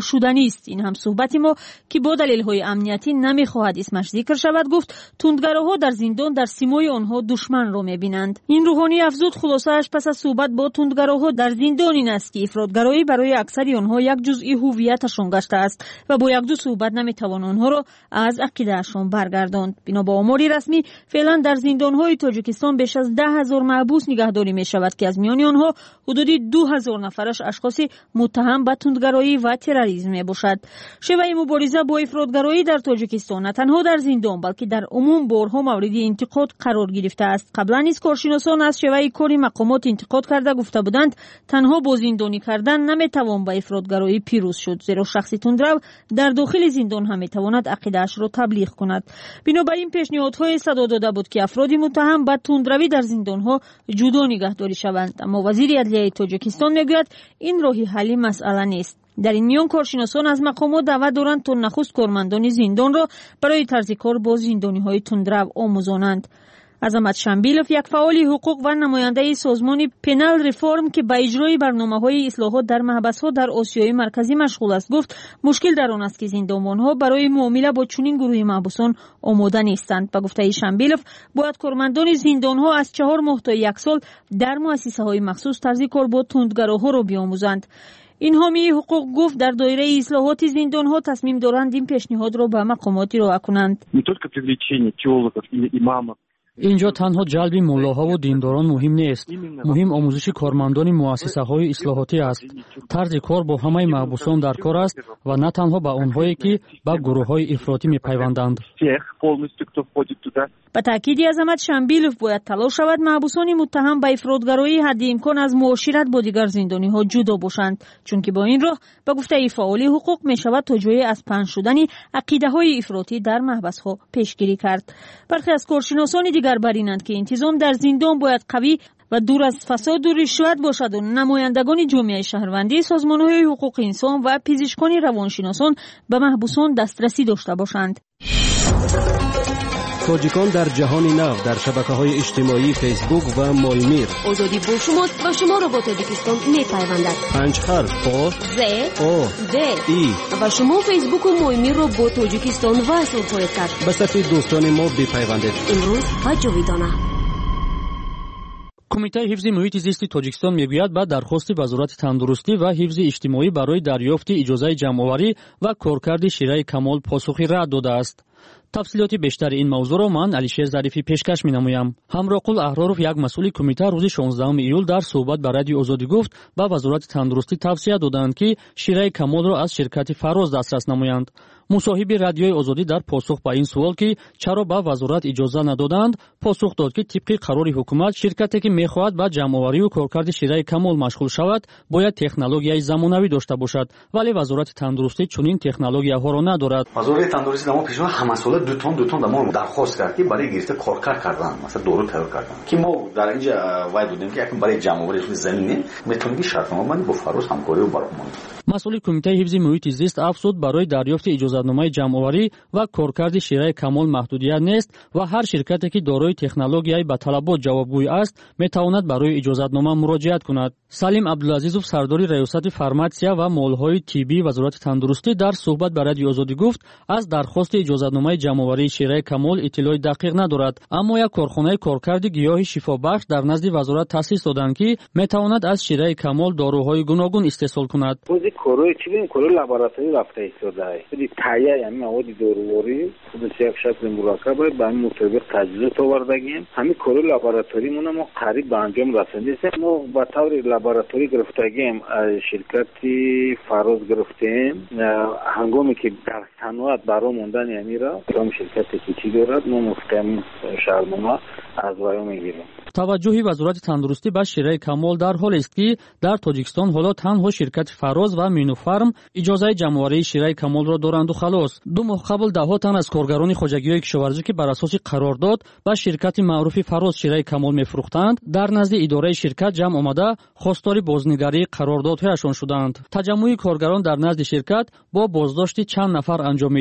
ناشدنی است. این هم صحبت ما که با دلیل‌های امنیتی نمی‌خواهد اسمش ذکر شود گفت. تندگراها در زندان در سیمای آنها دشمن را می‌بینند. این روحانی افزود خلاصه‌اش پس از صحبت با تندگراها در زندان این است که افراطگرایی برای اکثر آنها یک جزئی هویتشان گشته است و با یک دو صحبت نمی‌توان آنها را از عقیده‌شان برگرداند. بنا به آماری رسمی فعلا در زندان‌های تاجیکستان بیش از 10,000 محبوس نگهداری می‌شود که از میان آنها حدود 2,000 نفرش اشخاص متهم به تندگرایی و تروریسم میباشد. شیوه مبارزه با افراطگرایی در تاجیکستان نه تنها در زندان بلکه در عموم بارها مورد انتقاد قرار گرفته است. قبلا نیز کارشناسان از شیوه کار مقامات انتقاد کرده گفته بودند تنها با زندانی کردن نمیتوان به افراطگرایی پیروز شد، زیرا شخص تندرو در داخل زندان هم میتواند عقیده‌اش را تبلیغ کند. بنابراین پیشنهادهای صدا داده بود که افراد متهم به تندروی در زندانها جدا نگهداری شوند، اما وزیر عدلیه تاجیکستان میگوید این راهی حل مسئله نیست. در این میان کارشناسان از مقامات دعوت دارند تا نخست کارمندان زندان را برای طرز کار با زندانی‌های تندرو آموزانند. عظمت شنبیلوف یک فعال حقوق و نماینده سازمان پنال ریفورم که به اجرای برنامه‌های اصلاحات در محبس‌ها در آسیای مرکزی مشغول است گفت مشکل در آن است که زندانبان‌ها برای معامله با چنین گروهی محبوسان آماده نیستند. به گفته شنبیلوف باید کارمندان زندان‌ها از 4 ماه تا 1 سال در مؤسسه‌های مخصوص طرز کار با تندگراها را بیاموزند. این حامی حقوق گفت در دایره اصلاحات زندان‌ها تصمیم دارند این پیشنهاد را به مقامات ارائه کنند. اینجا تنها جلب ملاها و دینداران مهم نیست. مهم آموزش کارمندان مؤسسه‌های اصلاحاتی است. طرز کار با همه محبوسان در کار است و نه تنها با آنهایی که به گروه‌های افراطی می‌پیوندند. به تأکید عظمت شنبیلوف باید تلاش شود محبوسان متهم به افراطگرایی حد امکان از معاشرت با دیگر زندانی‌ها جدا باشند، چون که با این راه به گفته فعال حقوق می‌شود تا جای از پنهان شدن عقیده‌های افراطی در محبس‌ها پیشگیری کرد. برخی از کارشناسان دیگر برینند که انتظام در زندان باید قوی و دور از فساد و رشوت باشد و نمایندگان جامعه شهروندی، سازمان‌های حقوق انسان و پزشکان روانشناسان به محبوسان دسترسی داشته باشند. تاجیکان در جهان نو در شبکه‌های اجتماعی فیسبوک و مایمیر. آزادی با شماست و شما را با تاجیکستان می‌پیوندد. 5 حرف با ز او د ای و شما فیسبوک و مایمیر را با تاجیکستان وصل خواهید کرد. به صف دوستان ما بپیوندید. امروز و جاویدانه. کمیته حفظ محیط زیست تاجیکستان میگوید با درخواست وزارت تندرستی و حفظ اجتماعی برای دریافت اجازه جمع‌آوری و کارکرد شیره کمال پاسخی رد داده است. تفصیلات بیشتر این موضوع را من علیشیر ظریفی پیشکش می‌نمایم. همراقل احرارов یک مسئول کمیته روز 16 ایول در صحبت با رادیو آزادی گفت با وزارت تندرستی توصیه دادند که شیره کمال را از شرکت فراز دسترس نمایند. مصاحب رادیوی آزادی در پاسخ به این سوال که چرا به وزارت اجازه ندادند پاسخ داد که طبق قرار حکومت شرکتی که می‌خواهد با جمع‌آوری و کارکرد شیره کمال مشغول شود باید تکنولوژی زمانوی داشته باشد، ولی وزارت تندرستی چنین تکنولوژی‌ها را ندارد. وزارت تندرستی ما پیشنهاد همساله دو تون ما درخواست کرد که برای گرفته کارکرد کردن مثلا دورو تیار کردن که ما در اینجا وای بودیم که برای جمع‌آوری زمینه میتونیم شرطنامه بندی با فراز همکاری و برنامه. مسئول کمیته حفظ محیط زیست افزود برای دریافت اجازه‌نامه جمع‌آوری و کارکرد شیره کمال محدودیت نیست و هر شرکتی که دارای تکنولوژی به طلبات جوابگوی است میتواند برای اجازه‌نامه مراجعت کند. سلیم عبدالعزیزов سرداری ریاست فرماسیا و مال‌های طبی وزارت تندرستی در صحبت با رادیو آزادی گفت از درخواست اجازه‌نامه جمع‌آوری شیره کمال اطلاع دقیق ندارد، اما یک کارخانه کارکرد گیاه شفابخش در نزد وزارت تأسیس دادند که میتواند از شیره کمال داروهای گوناگون استحصال کند. کروی چی بیم کروی لابراتوری رفته ایستاده است. تایید یعنی مواد دارویی خودش یک شکل مرکبه به این مطابق تجهیزات آوردگیم. همین کروی لابراتوری مون ما قریب به انجام رسیدیم. ما با طور لابراتوری گرفتگیم از شرکت فراز گرفتیم. هنگامی که در صنعت برای موندن یعنی را کدام شرکتی که چی دارد ما مفتم شرمنده از وای میگیریم. توجه وزارت تندرستی به شیره کمال در حال است که در تاجیکستان حالا تنها شرکت فراز و مینوفارم اجازه جمع‌آوری شیره کمال را دارند و خلاص. 2 ماه قبل ده ها تن از کارگران خواجگی‌های کشاورزی که بر اساس قرارداد با شرکت معروف فراز شیره کمال میفروختند در نزد اداره شرکت جمع آمده خواستار بازنگری قراردادهایشان شدند. تجمع کارگران در نزد شرکت با بازداشت چند نفر انجامید.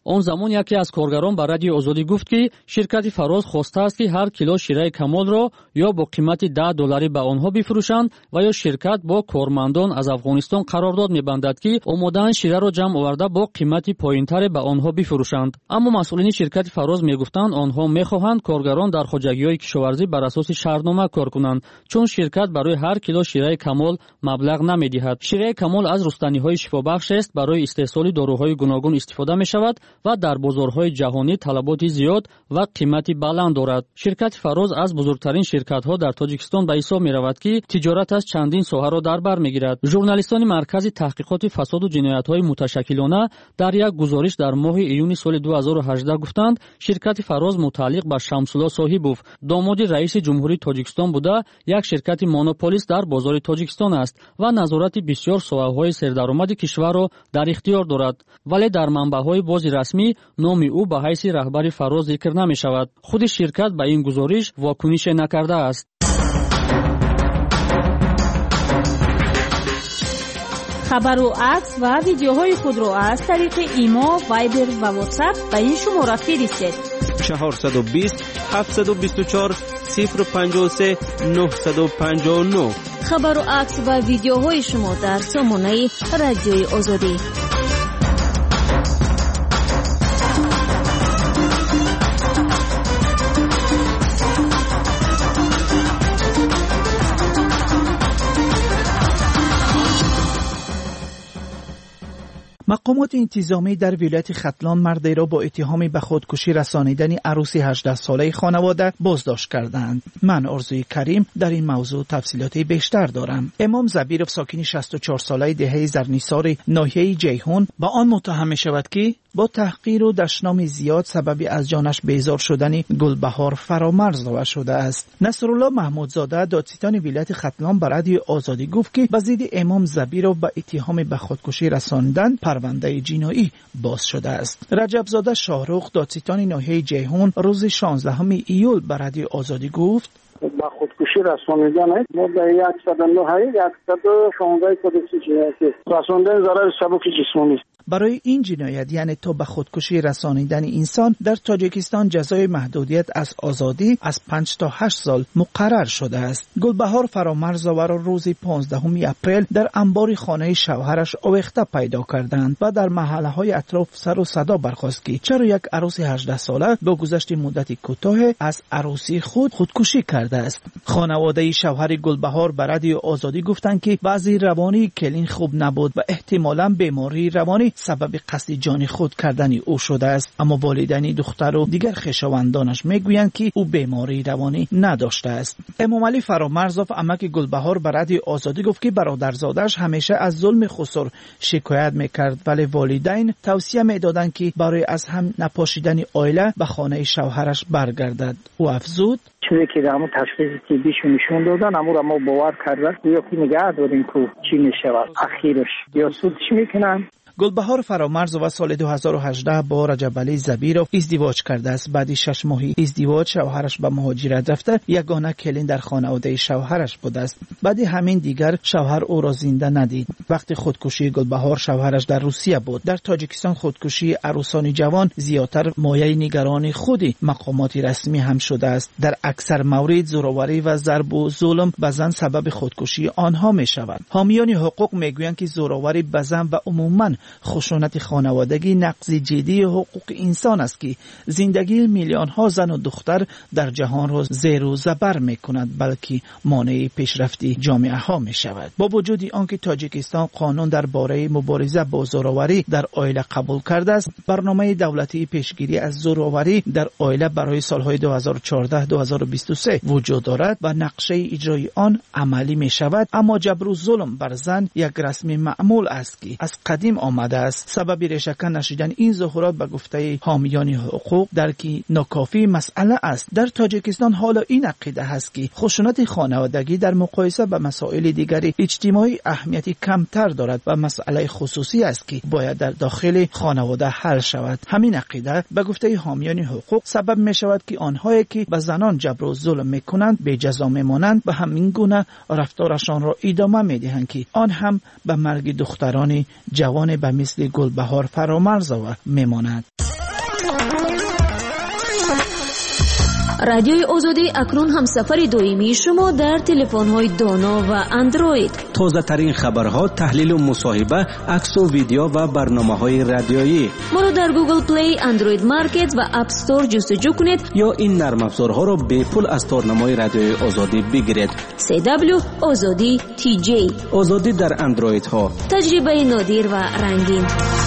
он замон яке аз коргарон ба радиои озодӣ гуфт ки ширкати Фароз хостааст ки ҳар кило шираи камолро ё бо қимати $10 ба онҳо бифурӯшанд ва ё ширкат бо кормандон аз Афғонистон қарордод мебандад ки омодаанд шираро ҷамъ оварда бо қимати поинтаре ба онҳо бифурӯшанд. Аммо масъулини ширкати Фароз мегуфтанд онҳо мехоҳанд коргарон дар хоҷагиҳои кишоварзӣ бар асоси шаҳрнома кор кунанд, чун ширкат барои ҳар кило шираи камол маблағ намедиҳад. шираи камол аз рустаниҳои шифобахшест, барои истеҳсоли доруҳои гуногун истифода мешавад ва дар бозорҳои ҷаҳонӣ талаботи зиёд ва қимати баланд дорад. ширкати Фароз аз бузургтарин ширкатҳо дар Тоҷикистон ба ҳисоб меравад ки тиҷораташ чандин соҳаро дар бар мегирад. журналистони маркази таҳқиқоти фасоду ҷиноятҳои муташаккилона дар як гузориш дар моҳи июни соли 2018 гуфтанд, ширкати Фароз мутааллиқ ба Шамсулло Соҳибов, домоди раиси ҷумҳурии Тоҷикистон буда, як ширкати монополист дар бозори Тоҷикистон аст ва назорати бисёр соҳаҳои сердаромади кишварро дар ихтиёр дорад. вале дар манбаъҳои бози расмӣ номи ӯ ба ҳайси раҳбари Фароз зикр намешавад. худи ширкат ба ин гузориш вокунише накардааст. хабару акс ва видеоҳои худро аз тариқи имо, вайбер ва ватсап ба ин шумора фиристед. 420 724 053 959. хабару акс ва видеоҳои шумо дар сомонаи радиои озодӣ. مقامات انتظامی در ولایت ختلان مردی را با اتهام به خودکشی رسانیدن عروس 18 ساله خانواده بازداشت کردند. من آرزوی کریم در این موضوع تفصیلات بیشتر دارم. امام زبیرов ساکن 64 ساله دهه زرنیسار ناحیه جیهون با آن متهم شود که با تحقیر و دشنام زیاد سببی از جانش بیزار شدن گلبهار فرامرز روا شده است. نصرالله محمودزاده دادستان ولایت ختلان به رادیو آزادی گفت که به ضد امام زبیرов با اتهام به خودکشی رساندن پرونده جنایی باز شده است. رجبزاده شاهرخ دادستان ناحیه جیهون روز 16 ایول به رادیو آزادی گفت با خودکشی رسانیدن مدعی 109 116 کدکس جنایی رساندن ضرر سبک جسمانی است. برای این جنایت یعنی تو به خودکشی رسانیدن انسان در تاجیکستان جزای محدودیت از آزادی از 5 تا 8 سال مقرر شده است. گلبهار فرامرزآور روز 15 اپریل در انبار خانه شوهرش آویخته پیدا کردند و در محله‌های اطراف سر و صدا برخاست که چرا یک عروس 18 ساله با گذشت مدت کوتاه از عروسی خودکشی کرده است. خانواده شوهر گلبهار به رادیو آزادی گفتند که بعضی روانی کلین خوب نبود و احتمالاً بیماری روانی سبب قصد جان خود کردن او شده است، اما والدین دختر و دیگر خویشاوندانش میگویند که او بیماری روانی نداشته است. امام علی فرامرزов عمک گلبهار به رادیو آزادی گفت که برادرزادش همیشه از ظلم خسر شکایت میکرد، ولی والدین توصیه میدادند که برای از هم نپاشیدن عائله به خانه شوهرش برگردد. او افزود چیزی که همون تشخیص طبیشو نشون دادن امور ما باور کردن یا که نگه داریم که چی میشود اخیرش یا سودش میکنن. گلبهار فرامرزآور سال 2018 با رجبعلی زبیرov ازدواج کرده است. بعد 6 ماهی ازدواج شوهرش به مهاجرت رفته، یگانه کلین در خانواده شوهرش بوده است. بعد همین دیگر شوهر او را زنده ندید. وقتی خودکشی گلبهار شوهرش در روسیه بود. در تاجیکستان خودکشی عروسان جوان زیاتر مایه نگرانی خود مقامات رسمی هم شده است. در اکثر موارد زورآوری و ضرب و ظلم به زن سبب خودکشی آنها می شود. حامیان حقوق میگویند که زورآوری به زن و عموما خشونت خانوادگی نقض جدی حقوق انسان است که زندگی میلیون ها زن و دختر در جهان را زیر و زبر می کند، بلکه مانع پیشرفت جامعه ها می شود. با وجود آنکه تاجیکستان قانون درباره مبارزه با زورآوری در عائله قبول کرده است، برنامه دولتی پیشگیری از زورآوری در عائله برای سالهای 2014-2023 وجود دارد و نقشه اجرای آن عملی می شود، اما جبر و ظلم بر زن یک رسم معمول است که از قدیم آمده است. سبب ریشه‌کن نشدن این ظهورات به گفته حامیان حقوق درکی ناکافی مسئله است. در تاجیکستان حالا این عقیده هست که خشونت خانوادگی در مقایسه با مسائل دیگری اجتماعی اهمیتی کمتر دارد و مسئله خصوصی است که باید در داخل خانواده حل شود. همین عقیده به گفته حامیان حقوق سبب می شود که آنهایی که به زنان جبر و ظلم میکنند به جزا میمانند و همین گونه رفتارشان را ادامه میدهند که آن هم به مرگ دختران جوان به مثل گلبهار فرامرزآور میماند. رادیوی آزادی اکنون همسفر دائمی شما در تلفن‌های دانا و اندروید. تازه ترین خبرها، تحلیل و مصاحبه، عکس و ویدیو و برنامه‌های رادیویی. ما را در گوگل پلی، اندروید مارکت و اپ استور جستجو کنید یا این نرم افزارها را به پول از تارنمای رادیوی آزادی بگیرید. CW آزادی TJ. آزادی در اندروید ها. تجربه نادر و رنگین.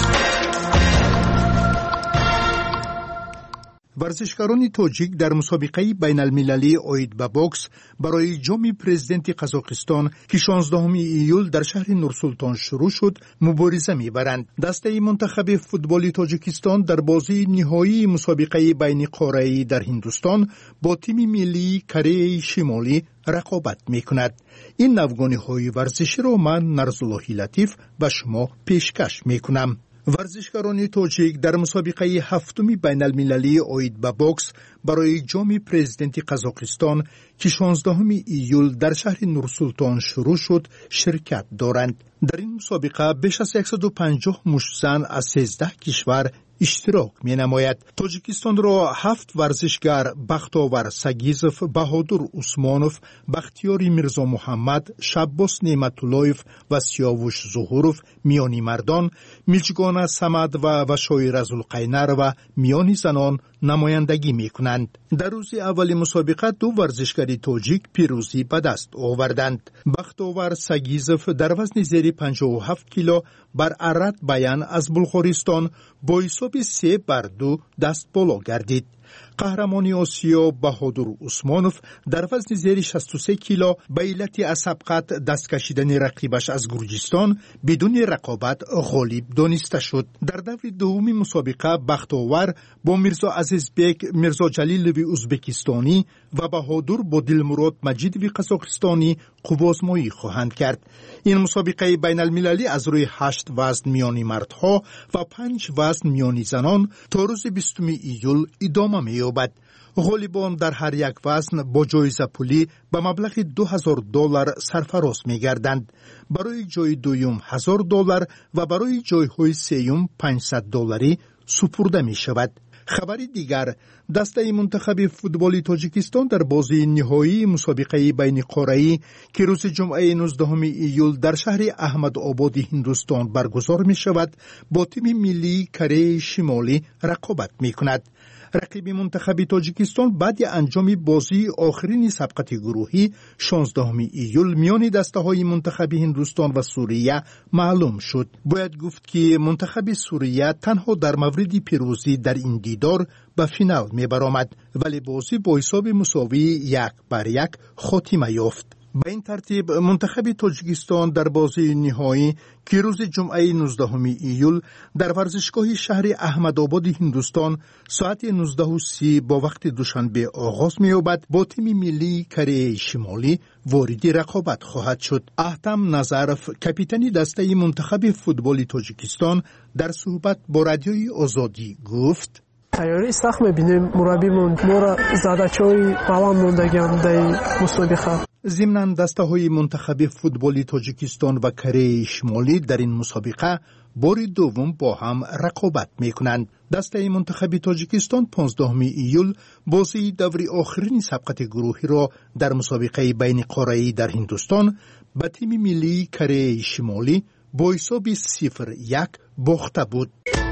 ورزشکاران تاجیک در مسابقه بین المللی اوید به بوکس برای جام پرزیدنت قزاقستان که 16 ایول در شهر نورسولتان شروع شد مبارزه می‌برند. دسته منتخب فوتبال تاجیکستان در بازی نهایی مسابقه بین قاره‌ای در هندوستان با تیم ملی کره شمالی رقابت می‌کند. این نوگانی‌های ورزشی را من نرزاللهی لطیف به شما پیشکش می‌کنم. ورزشکاران تاجیک در مسابقه هفتمی بین المللی اوید به بوکس برای جام پرزیدنت قزاقستان که 16 ایول در شهر نورسولتان شروع شد شرکت دارند. در این مسابقه بیش از 150 مشتزن از 13 کشور اشتراک می نماید. تاجیکستان را 7 ورزشگر بختاور سگیزف، بهادر عثمانوف، بختیاری میرزا محمد، شباس نعمتاللهیف و سیاوش ظهوروف میانی مردان، میلچگان سمد و وشای رزالقینر و میانی زنان نمایندگی می کنند. در روز اول مسابقه 2 ورزشگری تاجیک پیروزی به دست آوردند. بختاور سگیزف در وزن زیر 57 کیلو بر ارد بیان از بلغارستان با حساب 3-2 دست بالا گردید. قهرمانی آسیا بهادر عثمانوف در وزن زیر 63 کیلو به علت از سبقت دست کشیدن رقیبش از گرجستان بدون رقابت غالب دانسته شد. در دور دوم مسابقه بختاور با میرزا عزیزبک میرزا جلیلوی ازبکستانی و بهادر با دلمراد مجیدوی قزاقستانی قوازمایی خواهند کرد. این مسابقه بین المللی از روی 8 وزن میانی مردها و 5 وزن میانی زنان تا روز 20 ایول ادامه می‌یابد. غالبان در هر یک وزن با جایزه پولی به مبلغ $2000 سرفراز می‌گردند. برای جای دوم $1000 و برای جای‌های سوم $500 سپرده می‌شود. خبری دیگر، دسته منتخب فوتبال تاجیکستان در بازی نهایی مسابقه بین قاره‌ای که روز جمعه 19 ایول در شهر احمد آباد هندوستان برگزار می شود با تیم ملی کره شمالی رقابت می کند. رقیب منتخب تاجیکستان بعد انجام بازی آخرین سبقت گروهی 16 ایول میان دسته‌های منتخب هندوستان و سوریه معلوم شد. باید گفت که منتخب سوریه تنها در مورد پیروزی در این دیدار به فینال می‌برآمد، ولی بازی با حساب مساوی 1-1 خاتمه یافت. به این ترتیب منتخب تاجیکستان در بازی نهایی که روز جمعه 19 ایول در ورزشگاه شهر احمدآباد هندوستان ساعت 19:30 با وقت دوشنبه آغاز می‌یابد با تیم ملی کره شمالی وارد رقابت خواهد شد. احتم نظرف کاپیتان دسته منتخب فوتبال تاجیکستان در صحبت با رادیوی آزادی گفت: تیاری سخت می‌بینیم، مربیمون ما را زدچه‌های قلم موندگیم در مسابقه. ضمناً دسته‌های منتخب فوتبال تاجیکستان و کره شمالی در این مسابقه بار دوم با هم رقابت می‌کنند. دسته منتخب تاجیکستان 15 ایول بازی دوری آخرین سبقت گروهی را در مسابقه بین قاره‌ای در هندوستان به تیم ملی کره شمالی با حساب 0-1 باخته بود.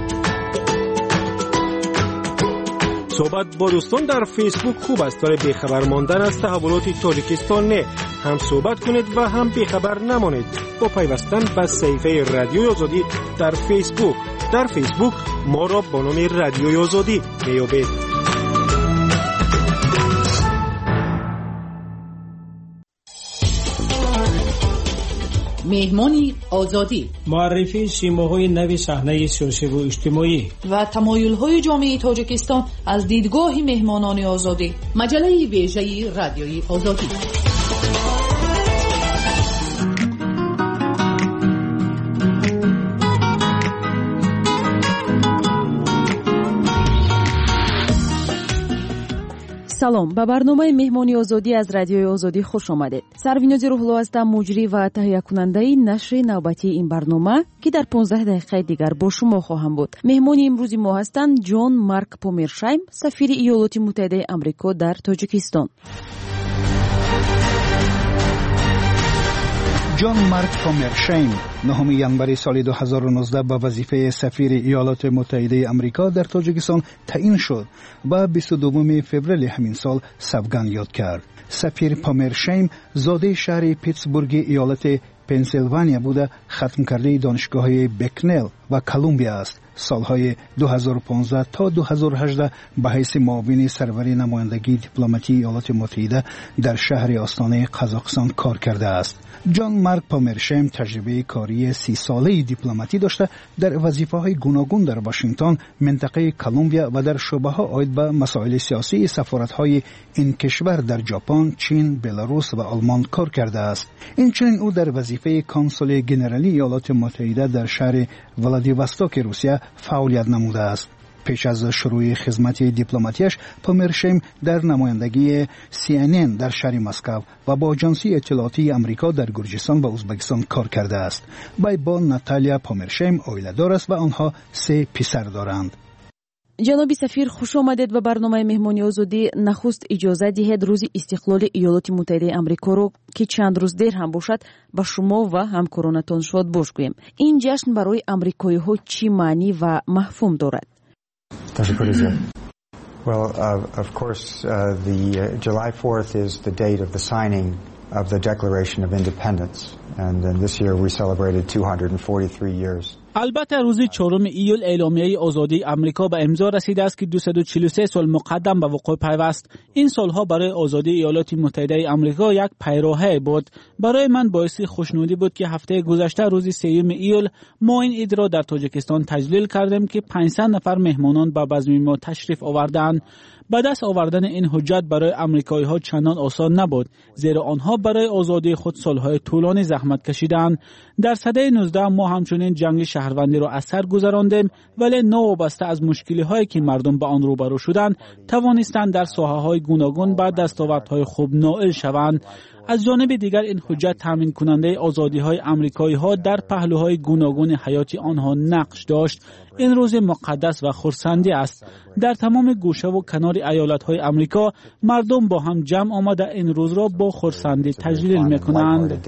صحبت با دوستان در فیسبوک خوب است، برای بیخبر ماندن از تحولات تاجیکستان نه. هم صحبت کنید و هم بیخبر نمانید با پیوستن به صفحه رادیوی آزادی در فیسبوک. در فیسبوک ما را با نام رادیوی آزادی میابید. مهمانی آزادی، معرفی سیماهای نوی صحنه سیاسی و اجتماعی و تمایل‌های جامعه تاجیکستان از دیدگاه مهمانان آزادی. مجله ویژه رادیوی آزادی. салом, ба барномаи меҳмони озодӣ аз радиои озодӣ хуш омадед. Сарвинози рӯҳло ҳастам, муҷрӣ ва таҳиякунандаи нашри навбатии ин барнома, ки дар 15 дақиқаи дигар бо шумо хоҳам буд. меҳмони имрӯзи мо ҳастанд Ҷон Марк Помершайм, сафири Иёлоти Муттаҳидаи Амрико дар Тоҷикистон. ҷон Марк Помершайм 9 январи соли 2019 ба вазифаи сафири Иёлоти Муттаҳидаи Амрико дар Тоҷикистон таъин шуд ва 22 феврали ҳамин сол савганд ёд кард. сафир Помершайм зодаи шаҳри Питтсбурги иёлати Пенсилвания буда хатмкардаи донишгоҳҳои Бекнел ва Колумбия аст. солҳои 2015 то 2018 ба ҳайси муовини сарвари намояндагии дипломатии Иёлоти Муттаҳида дар шаҳри остонаи Қазоқистон кор кардааст. ҷон Марк Помершайм таҷрибаи кории 30 солаи дипломатӣ дошта дар вазифаҳои гуногун дар Вашингтон, минтақаи Колумбия ва дар шӯъбаҳо оид ба масоили сиёсии сафоратҳои ин кишвар дар Ҷопон, Чин, Беларус ва Олмон кор кардааст. инчунин ӯ дар вазифаи консули генералии Иёлоти Муттаҳида дар шаҳри Владивостоки Русия фаъолият намудааст. пеш аз шурӯи хизмати дипломатияш, Помершайм дар намояндагии CNN дар шаҳри Москав ва бо Аҷонсии иттилоотии Амрико дар Гурҷистон ва Узбекистон кор кардааст. вай бо Наталия Помершайм оиладор аст ва онҳо 3 писар доранд. ҷаноби сафир, хуш омадед ба барномаи меҳмони озодӣ. нахуст иҷоза диҳед рӯзи истиқлоли Иёлоти Муттаҳидаи Амрикоро, ки чанд рӯз дер ҳам бошад, ба шумо ва ҳамкоронатон шодбош гӯем. ин ҷашн барои амрикоиҳо чӣ маънӣ ва мафҳум дорад? Ташаккур зиёд. Well, of course, the July 4th is the date of the signing of the Declaration of Independence, and this year we celebrated 243 years. البته روز 4 ایول اعلامیه آزادی آمریکا به امضا رسیده است که 243 سال مقدم به وقوع پیوست. این سالها برای آزادی ایالات متحده آمریکا یک پیراهه بود. برای من باعث خوشنودی بود که هفته گذشته روز 3 ایول ما این عید را در تاجیکستان تجلیل کردیم که 500 نفر مهمانان به بزم ما تشریف آوردند. به دست آوردن این حجت برای آمریکایی‌ها چندان آسان نبود، زیرا آنها برای آزادی خود سالهای طولانی زحمت کشیدند. در سده 19 ما همچنین جنگ شهروندی را از سر گذراندیم، ولی نوابسته از مشکل‌هایی که مردم به آن روبرو شدند، توانستند در ساحه‌های گوناگون به دستاوردهای خوب نائل شوند. از جانب دیگر این حجت تامین کننده آزادی‌های آمریکایی‌ها در پهلوهای گوناگون حیاتی آنها نقش داشت. این روز مقدس و خرسندی است. در تمام گوشه و کنار ایالت‌های آمریکا مردم با هم جمع آمده این روز را با خرسندی تجلیل می‌کنند.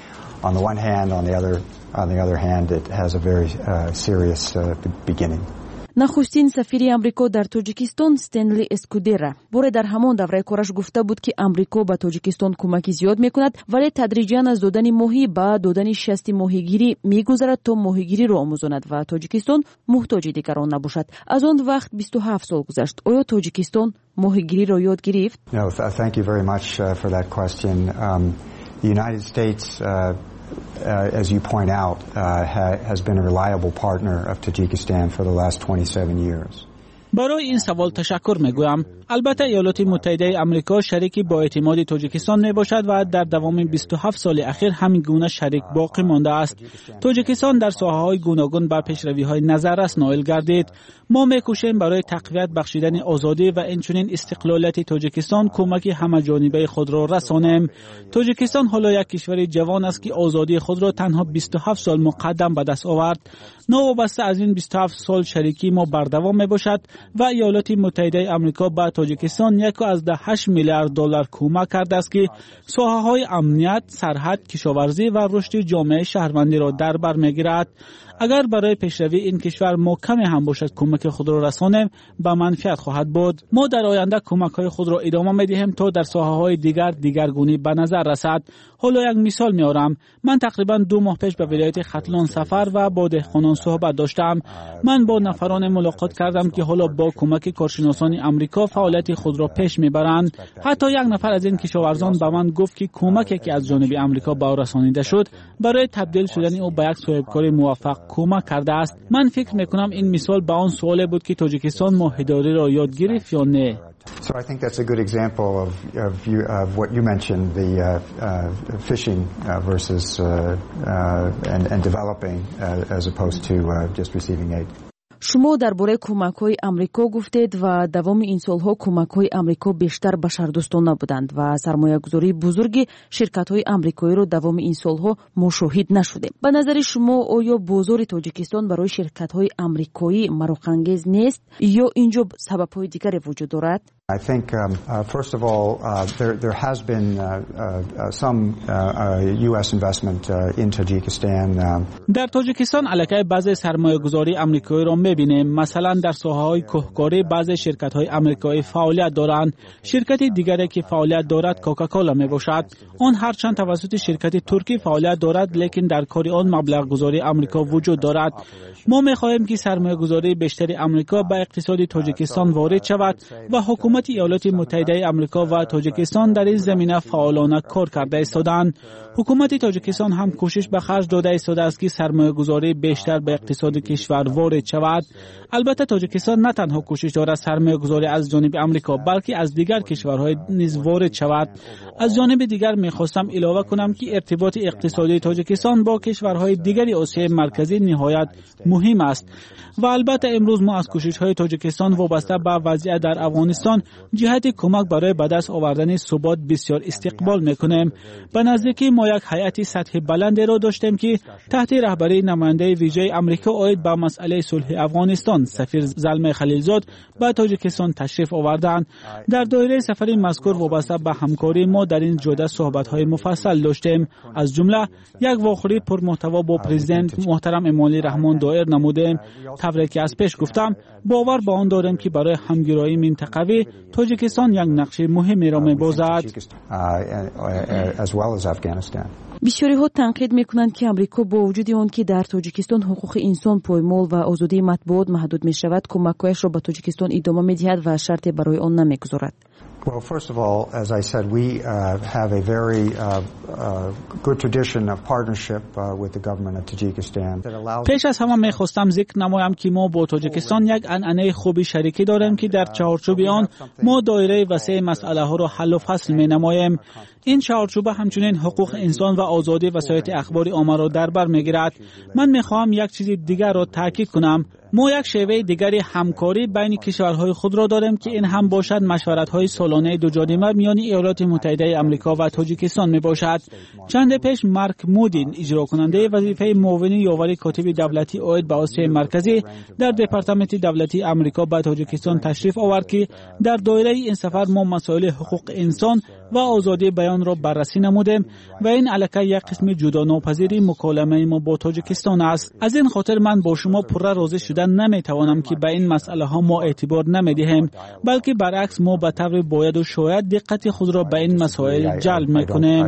On the one hand, on the other hand, it has a very serious beginning. нахустин сафири амрико дар тоҷикистон Стенли Эскудера боре дар ҳамон давраи кораш гуфта буд, ки амрико ба тоҷикистон кӯмаки зиёд мекунад, вале тадриҷан аз додани моҳӣ ба додани шасти моҳигирӣ мегузарад, то моҳигириро омӯзонад ва тоҷикистон муҳтоҷи дигарон набошад. аз он вақт 27 сол гузашт. оё тоҷикистон моҳигириро ёд гирифт? No, thank you very much for that question. The United States as you point out, has been a reliable partner of Tajikistan for the last 27 years. برای این سوال تشکر میگویم. البته ایالات متحده آمریکا شریکی با اعتماد تاجیکستان می باشد و در دوام 27 سال اخیر همین گونه شریک باقی مانده است. تاجیکستان در ساحه‌های گوناگون به پیشروی‌های نظررس نائل گردید. ما می‌کوشیم برای تقویت بخشیدن آزادی و اینچنین استقلالیت تاجیکستان کمک همه‌جانبه خود را رسانیم. تاجیکستان حالا یک کشور جوان است که آزادی خود را تنها 27 سال مقدم به دست آورد. نوابسته از این 27 سال شریکی ما بردوام میباشد و ایالات متحده آمریکا به تاجیکستان 1.8 میلیارد دلار کمک کرده است که ساحه‌های امنیت، سرحد، کشاورزی و رشد جامعه شهروندی را در بر میگیرد. اگر برای پیشروی این کشور ما کمی هم باشد کمک خود را رسانیم، به منفعت خواهد بود. ما در آینده کمک‌های خود را ادامه می‌دهیم تا در ساحه‌های دیگرگونی به نظر رسد. حالا یک مثال می‌آورم. من تقریباً 2 ماه پیش به ولایت ختلان سفر و با دهقانان صحبت داشتم. من با نفران ملاقات کردم که حالا با کمک کارشناسان آمریکا فعالیت خود را پیش می‌برند. حتی یک نفر از این کشاورزان به من گفت که کمکی که از جانب آمریکا به او رسانیده شد برای تبدیل شدن او به یک صاحبکار موفق کمک کرده است. من فکر میکنم این مثال به آن سوال بود که تاجیکستان ماهیداری را یاد گرفت یا نه. So I think that's a good example of what you mentioned, the fishing versus and developing as opposed to just receiving aid. شما درباره کمک‌های آمریکا گفتید و دوام این سال‌ها کمک‌های آمریکا بیشتر بشردوستانه بودند و سرمایه‌گذاری بزرگ شرکت‌های آمریکایی رو دوام این سال‌ها مشاهده نشده. به نظر شما آیا بازار تاجیکستان برای شرکت‌های آمریکایی مروق‌انگیز نیست یا اینجا سبب‌های دیگری وجود دارد؟ I think first of all there has been some US investment in Tajikistan. در تاجیکستان علاقه بعضی سرمایه‌گذاری آمریکایی را می‌بینیم. مثلا در ساحه‌های کهکاری بعضی شرکت‌های آمریکایی فعالیت دارند. شرکت دیگری که فعالیت دارد کوکاکولا میباشد. آن هرچند توسط شرکت ترکی فعالیت دارد لیکن در کار آن مبلغ‌گذاری آمریکا وجود دارد. ما می‌خواهیم که سرمایه‌گذاری بیشتر آمریکا به اقتصاد تاجیکستان وارد شود و حکومت ایالات متحده آمریکا و تاجیکستان در این زمینه فعالانه کار کرده ایستادند. حکومت تاجیکستان هم کوشش به خرج داده ایستاده است که سرمایه‌گذاری بیشتر به اقتصاد کشور وارد شود. البته تاجیکستان نه تنها کوشش دارد سرمایه‌گذاری از جانب آمریکا بلکه از دیگر کشورهای نیز وارد شود. از جانب دیگر می‌خواستم علاوه کنم که ارتباط اقتصادی تاجیکستان با کشورهای دیگری آسیای مرکزی نهایت مهم است و البته امروز ما از کوشش‌های تاجیکستان وابسته به وضعیت در افغانستان جهت کمک برای به دست آوردن ثبات بسیار استقبال می‌کنیم. به نزدیکی ما یک هیئت سطح بلندی را داشتیم که تحت رهبری نماینده ویژه آمریکا عاید به مسئله صلح افغانستان سفیر زلمه خلیلزاد به تاجیکستان تشریف آوردند. در دایره سفر مذکور وابسته به همکاری ما در این جوده صحبت‌های مفصل داشتیم. از جمله یک واخوری پرمحتوا با پرزیدنت محترم امالی رحمان دایر نمودیم. طوری که از پیش گفتم باور به آن داریم که برای همگرایی منطقوی تاجیکستان یک نقش مهمی را می‌بازد. بسیاری ها تنقید میکنند که آمریکا با وجود آن که در تاجیکستان حقوق انسان پایمال و آزادی مطبوعات محدود می شود کمک‌هایش را به تاجیکستان ادامه می‌دهد و شرطی برای آن نمی‌گذارد. Well, first of all, as I said, we have a very good tradition of partnership with the government of Tajikistan. پیش از همه می‌خواستم ذکر نمایم که ما با تاجیکستان یک عنعنه خوبی شریکی داریم که در چارچوب آن ما دایره وسیع مسئله‌ها را حل و فصل می‌نماییم. این چارچوب همچنین حقوق انسان و آزادی وسایط اخباری عامه را در بر می‌گیرد. من می‌خواهم یک چیز دیگر را تاکید کنم. ما یک شیوه دیگری همکاری بین کشورهای خود را داریم که این هم باشد مشورت‌های سالانه دو جانبه میان ایالات متحده آمریکا و تاجیکستان میباشد. چند پیش مارک مودین اجرا کننده وظیفه معاون یاور کاتب دولتی عاید به آسیای مرکزی در دپارتمان دولتی آمریکا به تاجیکستان تشریف آورد که در دایره این سفر ما مسائل حقوق انسان و آزادی بیان را بررسی نمودیم و این علاقه یک قسم جدا ناپذیری مکالمه ما با تاجیکستان است. از این خاطر من با شما پره راضی شدن نمیتوانم که به این مسئله ها ما اعتبار نمیدهیم بلکه برعکس ما به طور باید و شاید دقت خود را به این مسائل جلب میکنیم.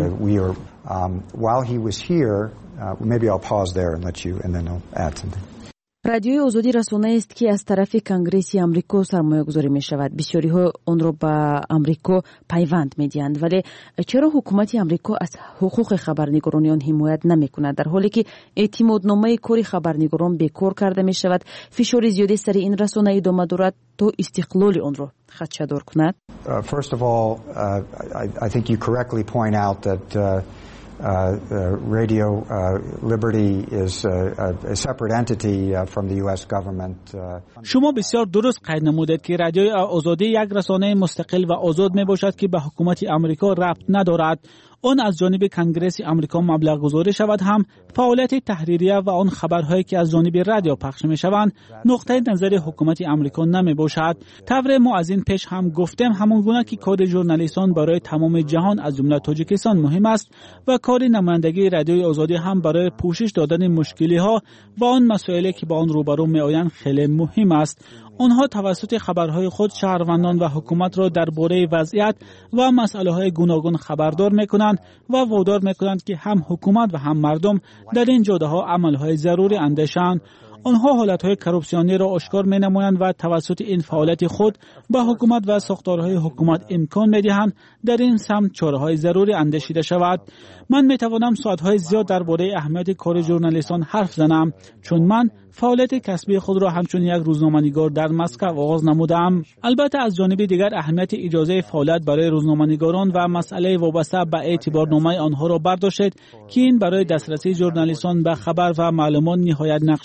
رادیوی آزادی رسانه است که از طرف کنگره آمریکا سرمایه گذاری می شود. بسیاری ها آن را به آمریکا پیوند می دهند. ولی چرا حکومت آمریکا از حقوق خبرنگاران حمایت نمی کند در حالی که اعتمادنامه کاری خبرنگاران بیکار کرده می شود؟ فشار زیادی سر این رسانه ادامه دارد تا استقلال آن را خدشه‌دار کند. First of all, I think you correctly point out that Radio Liberty is a separate entity from the US government. شما بسیار درست قید نمودید که رادیوی آزادی یک رسانه مستقل و آزاد می باشد که به حکومت آمریکا ربط ندارد. آن از جانب کنگره آمریکا مبلغ گذاری شود هم فعالیت تحریریه و آن خبرهایی که از جانب رادیو پخش می شوند نقطه نظر حکومت آمریکا نمی باشد. طور ما از این پیش هم گفتیم همون گونه که کار ژورنالیستان برای تمام جهان از جمله تاجیکستان مهم است و کار نمایندگی رادیوی آزادی هم برای پوشش دادن مشکلی ها و آن مسائلی که با آن روبرو می آیند خیلی مهم است. آنها توسط خبرهای خود شهروندان و حکومت را درباره وضعیت و مسائل گوناگون خبردار میکنند و وادار میکنند که هم حکومت و هم مردم در این جاده‌ها عملهای ضروری اندیشند. آنها حالتهای کروپسیونی را آشکار می‌نمایند و توسط این فعالیت خود به حکومت و ساختارهای حکومت امکان می‌دهند در این سمت چاره‌های ضروری اندیشیده شود. من می‌توانم ساعت‌های زیاد درباره اهمیت کار ژورنالیستان حرف زنم چون من فعالیت کسبی خود را همچون یک روزنامه‌نگار در مسکو آغاز نمودم. البته از جانب دیگر اهمیت اجازه فعالیت برای روزنامه‌نگاران و مسئله وابسته به اعتبارنامه آنها را برداشت که این برای دسترسی ژورنالیستان به خبر و معلومات نهایت نقش مهم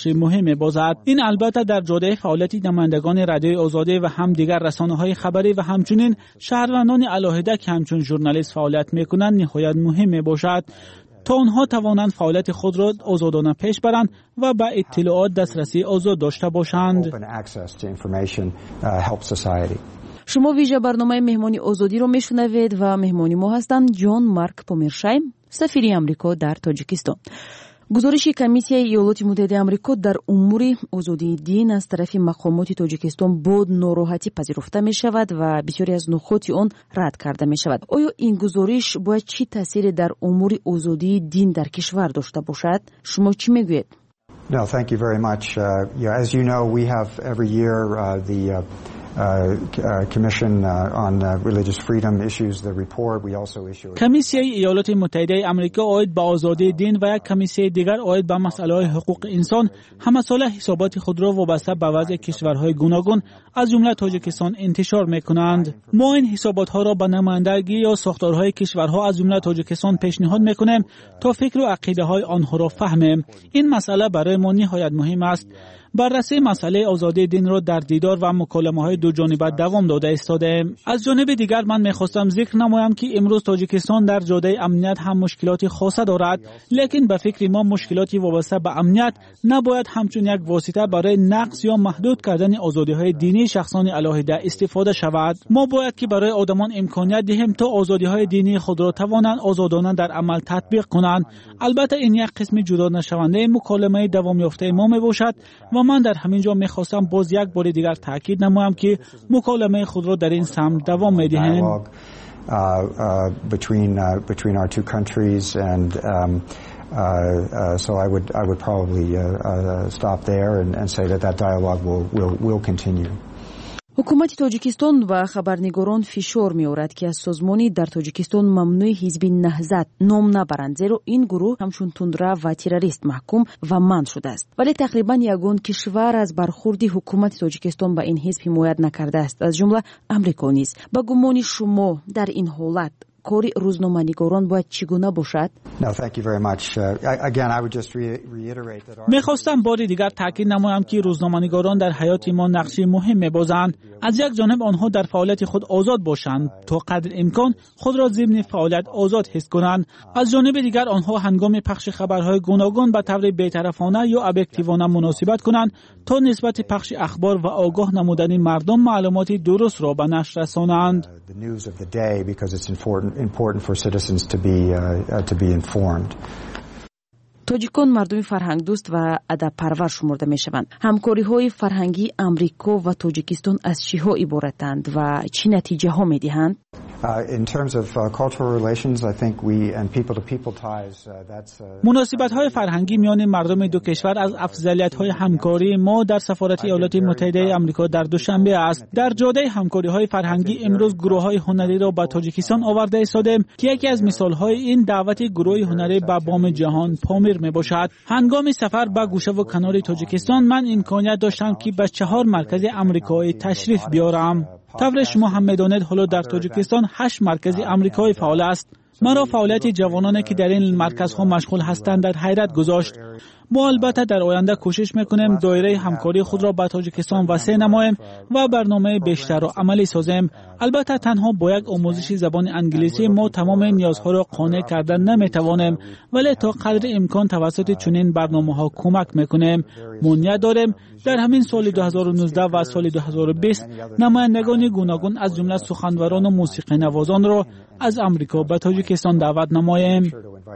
می‌باشد. این البته در جاده فعالیت نمایندگان رادیوی آزادی و هم دیگر رسانه‌های خبری و همچنین شهروندان علاهده که همچون ژورنالیست فعالیت می‌کنند نهایت مهم می‌باشد تا آنها توانند فعالیت خود را آزادانه پیش برند و به اطلاعات دسترسی آزاد داشته باشند. شما ویژه برنامه مهمانی آزادی رو میشنوید و مهمانی ما هستند جان مارک پومرشایم، سفیر آمریکا در تاجیکستان. گزارش کمیسیای ایالات متحده آمریکا در امور آزادی دین از طرف مقامات تاجیکستان با ناراحتی پذیرفته می شود و بسیاری از نکات آن رد کرده می شود. آیا این گزارش باید چی تاثیر در امور آزادی دین در کشور داشته باشد؟ شما چی میگویید؟ No, thank you very much. As you know, we have every year the Commission on Religious Freedom issues the report. We also issue کمیسیای ایالات متحده آمریکا عاید به آزادی دین و یک کمیسیای دیگر عاید به مسائل حقوق انسان همه ساله حسابات خود را وابسته به وضع کشورهای گوناگون از جمله تاجیکستان انتشار می‌کنند. ما این حسابات ها را به نمایندگی یا ساختارهای کشورها از جمله تاجیکستان پیشنهاد می‌کنیم تا فکر و عقیده های آنها را فهمیم. این مسئله برای ما نهایت مهم است. بررسی مسئله آزادی دین را در دیدار و مکالمه‌های دو جانبه دوام داده ایستاده‌ایم. از جانب دیگر من می‌خواستم ذکر نمایم که امروز تاجیکستان در جاده امنیت هم مشکلات خاصه دارد، لیکن به فکر ما مشکلاتی وابسته به امنیت نباید همچون یک واسطه برای نقض یا محدود کردن آزادی‌های دینی شخصان علاهده استفاده شود. ما باید که برای آدمان امکانیت دهیم تا آزادی‌های دینی خود را توانند آزادانه در عمل تطبیق کنند. البته این یک قسم جدا نشونده مکالمه دوام یافته ما میباشد و من در همین جا میخواستم باز یک بار دیگر تاکید نمایم که مکالمه خود را در این سمت دوام میدهیم. between our two countries and so I would probably stop there and say that dialogue will continue. حکومت تاجیکستان و خبرنگاران فشار می‌آورد که از سازمانی در تاجیکستان ممنوع حزب نهضت نام نبرند، زیرا این گروه همچون تندرو و تروریست محکوم و منع شده است. ولی تقریبا یگان کشور از برخورد حکومت تاجیکستان به این حزب حمایت نکرده است، از جمله آمریکا نیز. با گمان شما در این حالت کاری روزنامه‌نگاران باید چگونه باشد؟ میخواستم بار دیگر تاکید نمایم که روزنامه‌نگاران در حیات ما نقشی مهم می‌بازند. از یک جانب آنها در فعالیت خود آزاد باشند تا قدر امکان خود را ضمن فعالیت آزاد حس کنند. از جانب دیگر آنها هنگام پخش خبرهای گوناگون به طور بی‌طرفانه یا ابجکتیوانه مناسبت کنند تا نسبت پخش اخبار و آگاه نمودن مردم معلومات درست را به نشر رسانند. important for citizens to be informed. تاجیکان مردم فرهنگ دوست و ادب پرور شمرده می شوند. همکاری‌های فرهنگی آمریکا و تاجیکستان از چی‌ها عبارتند و چه نتیجه ها می دهند؟ In terms of cultural relations, I think we and people-to-people ties, that's مناسبت‌های فرهنگی میان مردم دو کشور از افضلیت‌های همکاری ما در سفارت ایالات متحده آمریکا در دوشنبه است. در جاده همکاری‌های فرهنگی امروز گروه‌های هنری را به تاجیکستان آورده ایستادیم که یکی از مثال‌های این دعوت گروه هنری به بام جهان پامیر میباشد. هنگام سفر به گوشه و کنار تاجیکستان من امکانیت داشتم که به 4 مرکز آمریکایی تشریف بیارم. طور شما هم می‌دانید حالا در تاجیکستان 8 مرکز آمریکایی فعال است. مرا فعالیت جوانانی که در این مرکزها مشغول هستند در حیرت گذاشت. ما البته در آینده کوشش میکنیم دایره همکاری خود را به تاجیکستان وسیع نماییم و برنامه بیشتر را عملی سازیم. البته تنها با یک آموزش زبان انگلیسی ما تمام نیازها را قانع کردن نمیتوانیم، ولی تا قدر امکان توسط چنین برنامه‌ها کمک میکنیم. نیت داریم در همین سال 2019 و سال 2020 نمایندگان گوناگون از جمله سخنوران و موسیقی نوازان را از آمریکا به تاجیکستان دعوت نماییم.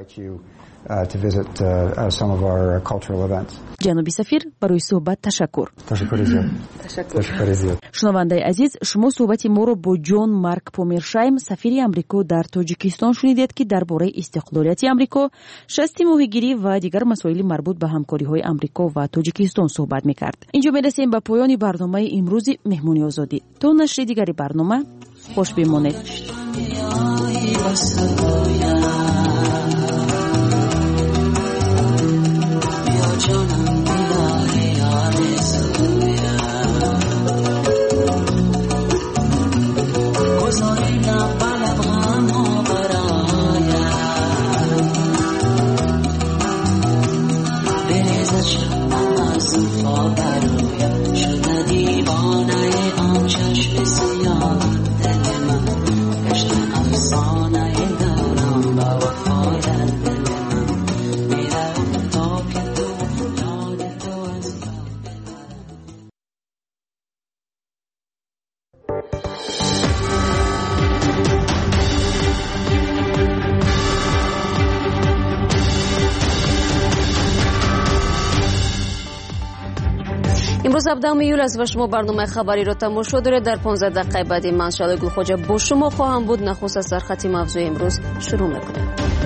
To visit some of our cultural events. جنابی سفیر برای صحبت تشکر. تشکر زیاد. شنونده عزیز، شما صحبت ما رو با جان مارک پومرشایم سفیر آمریکا در تاجیکستان شنیدید که درباره استقلالیت آمریکا، شست ماهیگیری و دیگر مسائل مربوط به همکاری‌های آمریکا و تاجیکستان صحبت می‌کرد. اینجا می‌رسیم به پایان برنامه امروز مهمونی آزادی. تا نشر دیگری برنامه خوش بمانید. امروز 17 ایول است و شما برنامه خبری را تماشا دارید. در 15 دقیقه بعدی من شعله گلخواجه با شما خواهم بود. نخست از سرخط موضوع امروز شروع میکنیم.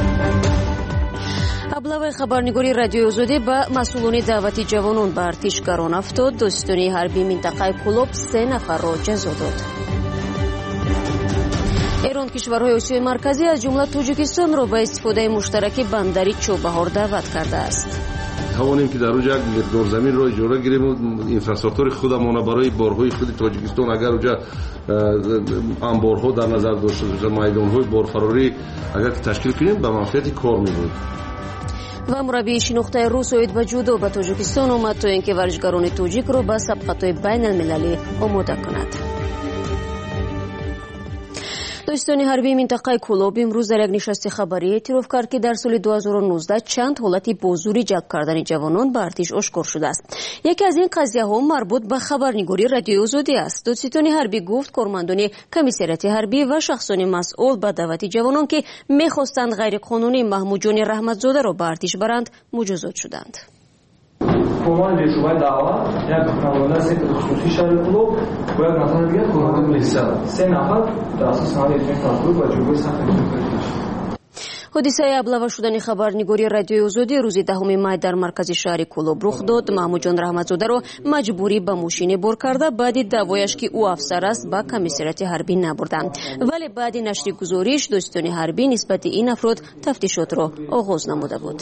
ابلاغ خبرنگاری رادیوی آزادی به مسئولان دعوتی جوانان به ارتشگران افتاد. دوستان حربی منطقه کلوب 3 نفر را جزا داد. ایران کشورهای آسیای مرکزی از جمله تاجیکستان را به استفاده مشترک بندر چوبهار دعوت کرده است. توانیم که در اونجا مقدار زمین را اجاره گیریم و اینفراستراکچور خودمان برای بارهای خود تاجیکستان اگر اونجا انبارها در نظر داشته باشد، میدانهای بارفراری اگر تشکیل کنیم به منفعت کار می‌بود. و مربی شناخته روس اوید و جودو به تاجیکستان آمد تا اینکه ورزشکاران تاجیک را به سبقت‌های بین المللی آماده کند. دوستان حربی منطقه کلوب امروز در یک نشست خبری اعتراف کرد که در سال 2019 چند حالتی با زوری جلب کردن جوانان به ارتش آشکار شده است. یکی از این قضیه ها مربوط به خبرنگاری رادیوی آزادی است. دادستان حربی گفت کارمندان کمیسریات حربی و شخصان مسئول به دعوت جوانان که می‌خواستند غیر قانونی محمود جان رحمتزاده را به ارتش برند مجازات شدند. عنوان جشنواره دعوت یک کارمند سکتر خصوصی شهر کلوب و یک نفر دیگر کارمند ملیسا 3 نفر در اساس نهاد اجرای کنترل و جلوی سخت حادثه ابلاغ شدن خبرنگاری رادیوی آزادی روز 10 می در مرکز شهر کلوب رخ داد. محمود جان رحمتزاده را مجبوری به ماشین بار کرده بعد دعوایش که او افسر است به کمیسریات حربی نبردند، ولی بعد نشر گزارش دوستان حربی نسبت این افراد تفتیشات را آغاز نموده بود.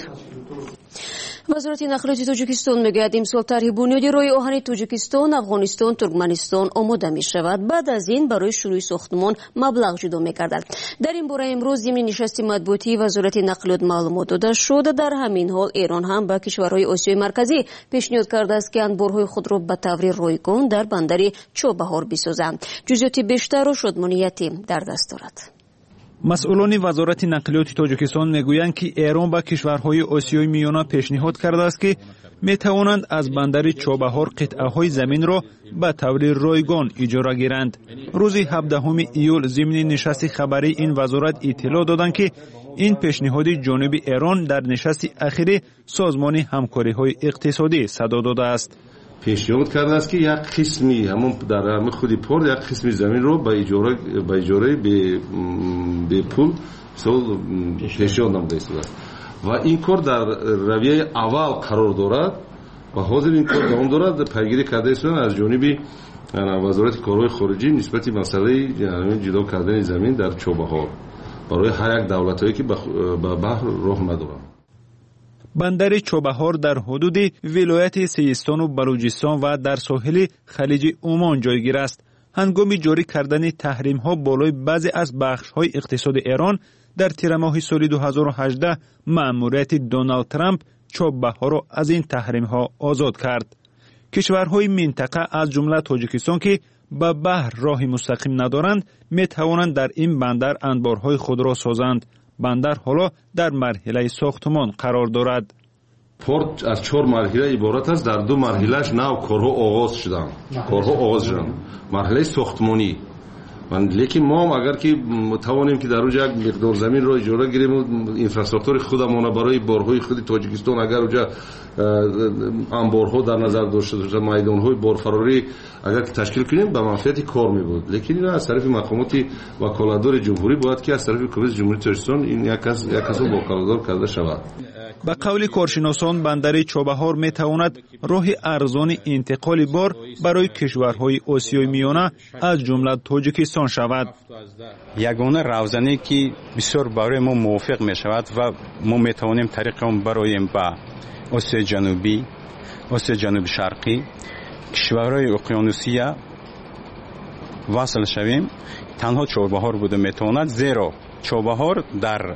وزارت نقلیات تاجیکستان میگوید امسال طرح بنیادی راه آهن تاجیکستان، افغانستان، ترکمنستان آماده می شود. بعد از این برای شروع ساختمان مبلغ جدا می گردد. در این باره امروز ضمن نشست مطبوعاتی وزارت نقلیات معلومات داده شد. در همین حال ایران هم به کشورهای آسیای مرکزی پیشنهاد کرده است که انبارهای خود را به طور رایگان در بندر چوبهار بسازند. جزئیات بیشتر و شادمانیتی در دست دارد. مسئولان وزارت نقلیات تاجیکستان میگویند که ایران به کشورهای آسیای میانه پیشنهاد کرده است که میتوانند از بندر چوبهار قطعه‌های زمین را به طور رایگان اجاره گیرند. روز 17 ایول ضمن نشست خبری این وزارت اطلاع دادند که این پیشنهاد جانب ایران در نشست اخیر سازمان همکاری‌های اقتصادی صدا داده است. پیشنهاد کرده است که یک قسمی همون در همه خودی پورت یک قسمی زمین رو به اجاره به پول پیشنهاد نموده است و این کار در رویه اول قرار دارد و حاضر این کار دوام دارد. پیگیری کرده است از جانب وزارت کارهای خارجی نسبت مسئله جدا کردن زمین در چوبهار برای هر یک دولتایی که به بحر راه ندارند. بندر چوبهار در حدود ولایت سیستان و بلوچستان و در ساحل خلیج عمان جایگیر است. هنگام جاری کردن تحریم ها بالای بعضی از بخش های اقتصاد ایران در تیر ماه سال 2018 مأموریت دونالد ترامپ چوبهار را از این تحریم ها آزاد کرد. کشورهای منطقه از جمله تاجیکستان که به بحر راه مستقیم ندارند می توانند در این بندر انبارهای خود را سازند. بندر حالا در مرحله ساختمان قرار دارد. پورت از 4 مرحله عبارت است. در 2 مرحلهش نو کارها آغاز شدند. مرحله ساختمانی. لیکن ما اگر که توانیم که در اونجا یک مقدار زمین را اجاره گیریم و اینفراستراکچور خودمان برای بارهای خود تاجیکستان اگر اونجا انبارها در نظر داشته باشد، میدانهای بارفراری اگر که تشکیل کنیم به منفعت کار می‌بود. لیکن این از طرف مقامات وکالتدار جمهوری باید که از طرف کمیته جمهوری تاجیکستان این یک از وکالتدار کرده شود. به قول کارشناسان بندر چوبهار میتواند راه ارزان انتقال بار برای کشورهای آسیای میانه از جمله تاجیکستان شود. یگانه روزنی که بسیار برای ما موافق می شود و ما میتوانیم طریق اون برایم به آسیای جنوبی، آسیای جنوب شرقی، کشورهای اقیانوسیه وصل شویم. تنها چوبهار بوده میتواند، زیرا چوبهار در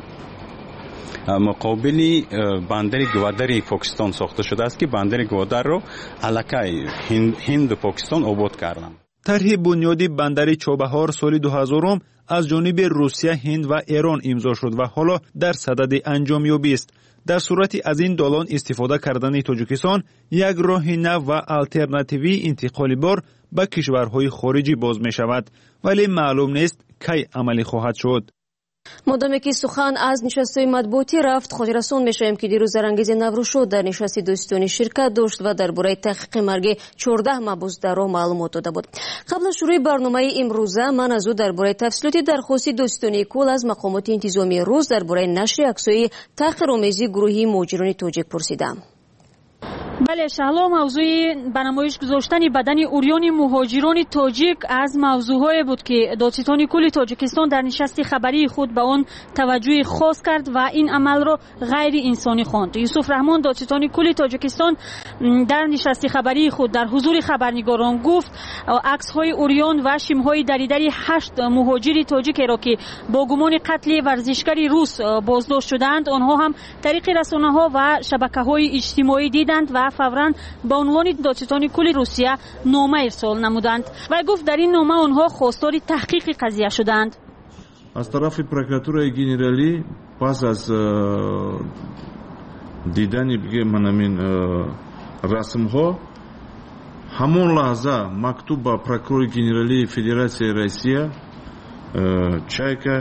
مقابل بندر گوادر پاکستان ساخته شده است که بندر گوادر رو علاقه هند و پاکستان آباد کردند. طرح بنیادی بندر چوبهار سال 2000 از جانب روسیه، هند و ایران امضا شد و حالا در صدد انجامیابی است. در صورتی از این دالان استفاده کردن تاجیکستان یک راه نو و آلترناتیوی انتقال بار به کشورهای خارجی باز می شود، ولی معلوم نیست کی عملی خواهد شد. مادامی که سخن از نشست‌های مطبوعاتی رفت، خودرسان می‌شویم که دیروز زرانگیز نوروشو در نشست دوستانه شرکت داشت و درباره تحقیق مرگ 14 محبوس درو معلومات داده بود. قبل از شروع برنامه امروزه من از او درباره تفصیلات درخواست دوستانه کل از مقامات انتظامی روز درباره نشر عکس‌های تحقیرآمیز گروهی مهاجران تاجیک پرسیدم. بله، شهلا موضوع به نمایش گذاشتن بدن اوریان مهاجران تاجیک از موضوعهای بود که دادستان کل تاجیکستان در نشست خبری خود به آن توجه خاص کرد و این عمل را غیر انسانی خواند. یوسف رحمان دادستان کل تاجیکستان در نشست خبری خود در حضور خبرنگاران گفت عکس‌های اوریان و شیم‌های دریدری 8 مهاجر تاجیک را که با گمان قتل ورزشکاری روس بازداشت شدند آنها هم طریق رسانه‌ها و شبکه‌های اجتماعی دیدند و فوراً با عنوان دادستان کل روسیه نامه ارسال نمودند و گفت در این نامه آنها خواستار تحقیق قضیه شدند. از طرف پروکراتورای گنرالی پس از دیدن همین رسم‌ها همون لحظه مکتوب به پروکرور گنرالی فدراسیای روسیه چایکا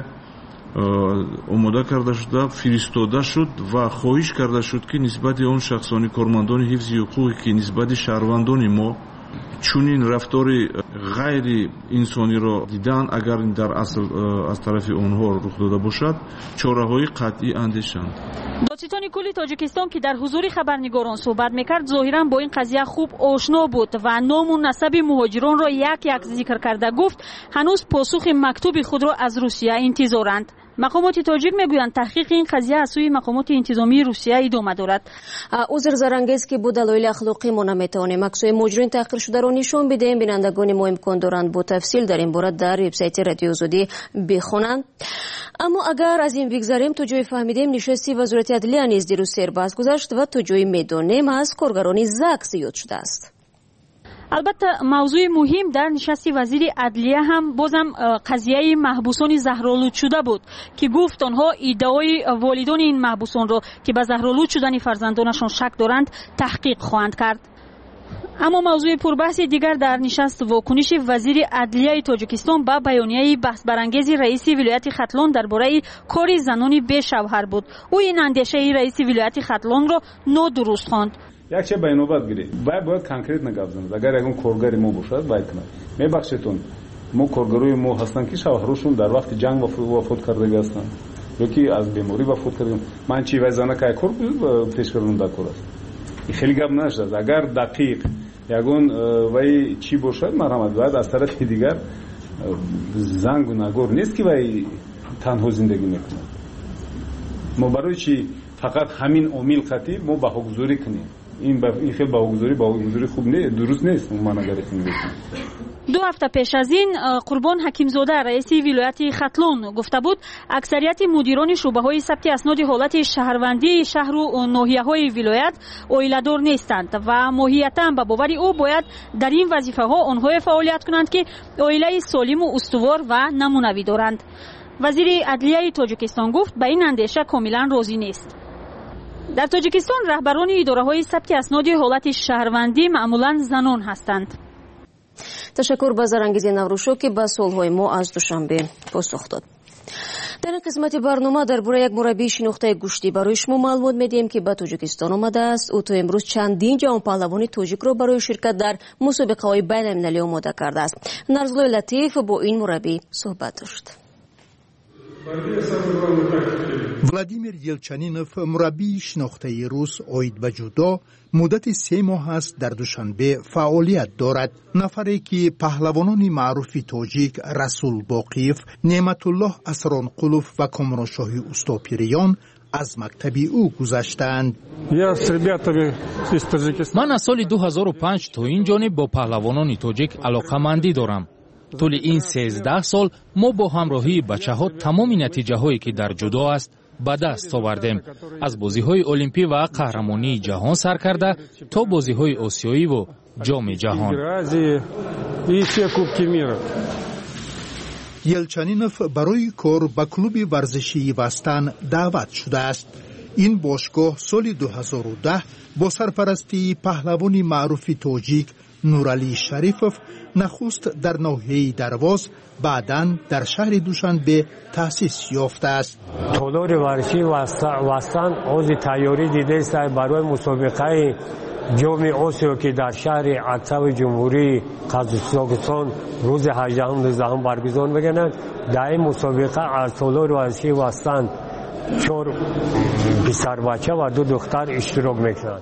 омода карда шуда фиристода шуд ва хоҳиш карда шуд ки нисбати он шахсони кормандони ҳифзи ҳуқуқе ки нисбати шаҳрвандони мо чунин рафтори ғайри инсониро дидаанд агар дар асл аз тарафи онҳо рух дода бошад чораҳои қатъӣ андешанд. دادستان کل تاجیکستان که در حضور خبرنگاران صحبت میکرد ظاهرا با این قضیه خوب آشنا بود و نام و نسب مهاجران را یک یک ذکر کرده گفت هنوز پاسخ مکتوب خود را از روسیه انتظارند. مقامات تاجیک میگویند تحقیق این قضیه از سوی مقامات انتظامی روسیه ادامه دارد. عذر زرانگیز که با دلایل اخلاقی ما نمیتوانیم عکس‌های مهاجرین تحقیر شده را نشان بدهیم. بینندگان ما امکان دارند با تفصیل در این باره در وبسایت رادیو آزادی بخوانند. اما اگر از این بگذریم تا جای فهمیدیم نشستی وزارت عدلیه نیز دیروز سرباز گذشت و تا جای میدانیم از کارگران زاک زیاد شده است. البته موضوع مهم در نشست وزیر عدلیه هم بازم قضیه محبوسان زهرآلود شده بود که گفت آنها ادعای والدان این محبوسان را که به زهرآلود شدن فرزندانشان شک دارند تحقیق خواهند کرد. اما موضوع پربحث دیگر در نشست واکنش وزیر عدلیه تاجیکستان با بیانیه بحث برانگیز رئیس ولایت ختلان درباره کار زنان بی شوهر بود. او این اندیشه رئیس ولایت ختلان را نادرست خواند. یک چه بیانات گیرید باید کانکریت نگاه بزنید. اگر اون کارگر ما باشد باید کنه میبخشیدون ما کارگروی ما هستن که شوهرشون در وقت جنگ وفات کرده هستند یا که از بیماری وفات کردن. من چی وزانه که کار پیش کردن دکور است. این خیلی گپ نشد. اگر دقیق یگون وای چی باشد مرحمت باید از طرف دیگر زنگ و نگور نیست که وای تنها زندگی میکنه. ما برای چی فقط همین عامل قطعی ما بهاگذاری کنیم. این خیلی بهاگذاری خوب نیست، درست نیست. من اگر کنیم 2 هفته پیش از این قربان حکیمزاده رئیس ولایت ختلان گفته بود اکثریت مدیران شعبه‌های ثبت اسناد حالت شهروندی شهر و ناحیه‌های ولایت عائله‌دار نیستند و ماهیتاً به باور او باید در این وظیفه‌ها آنها فعالیت کنند که عائله سالم و استوار و نمونوی دارند. وزیر عدلیه تاجیکستان گفت به این اندیشه کاملا راضی نیست. در تاجیکستان رهبران اداره‌های ثبت اسناد حالت شهروندی معمولاً زنان هستند. تشکر به زرانگیز نوروشو که به سوالهای ما از دوشنبه پاسخ داد. در این قسمت برنامه درباره یک مربی شناخته گوشتی برای شما معلومات میدیم که به تاجیکستان آمده است. او تا امروز چندین جام پهلوانی تاجیک را برای شرکت در مسابقه‌های بین‌المللی آماده کرده است. نرزلای لطیف با این مربی صحبت داشت. ولادیمیر یلچنینوف مربی شناخته روس اوید به جودو مدت 3 ماه است در دوشنبه فعالیت دارد. نفری که پهلوانان معروف تاجیک رسول باقیف، نعمت الله اسرانقلوف و کامرانشاهی استاپیریان از مکتب او گذشتند. من از سال 2005 تا این جانب با پهلوانان تاجیک علاقه‌مندی دارم. طول این 13 سال ما با همراهی بچه‌ها تمام نتیجه‌هایی که در جودو است به دست آوردیم. از بازی‌های المپی و قهرمانی جهان سر کرده تا بازی‌های آسیایی و جام جهان. یلچنینوف برای کار به کلوب ورزشی وستن دعوت شده است. این باشگاه سال 2010 با سرپرستی پهلوان معروف تاجیک نورعلی شریفوف نخست در ناحیه درواز بعداً در شهر دوشنبه تأسیس یافته است. تالار ورزشی وستان عضو تیاری دیده است برای مسابقه جام آسیا که در شهر اکتاو جمهوری قزاقستان روز 18 برگزار می‌کنند. در این مسابقه از تالار ورزشی وستان 4 پسر بچه و 2 دختر اشتراک میکنند.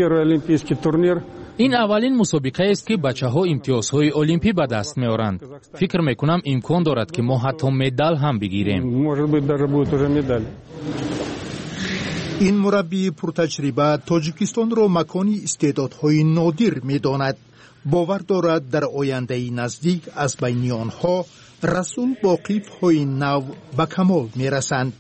این اولین مسابقه است که بچه‌ها امتیازهای المپی به دست می‌آورند. فکر می‌کنم امکان دارد که ما حتی مدال هم بگیریم. این مربی پرتجربه تاجیکستان را مکانی استعدادهای نادر می‌داند. باور دارد در آینده نزدیک از بین آنها رسول با قیف‌های نو به کمال می‌رسند.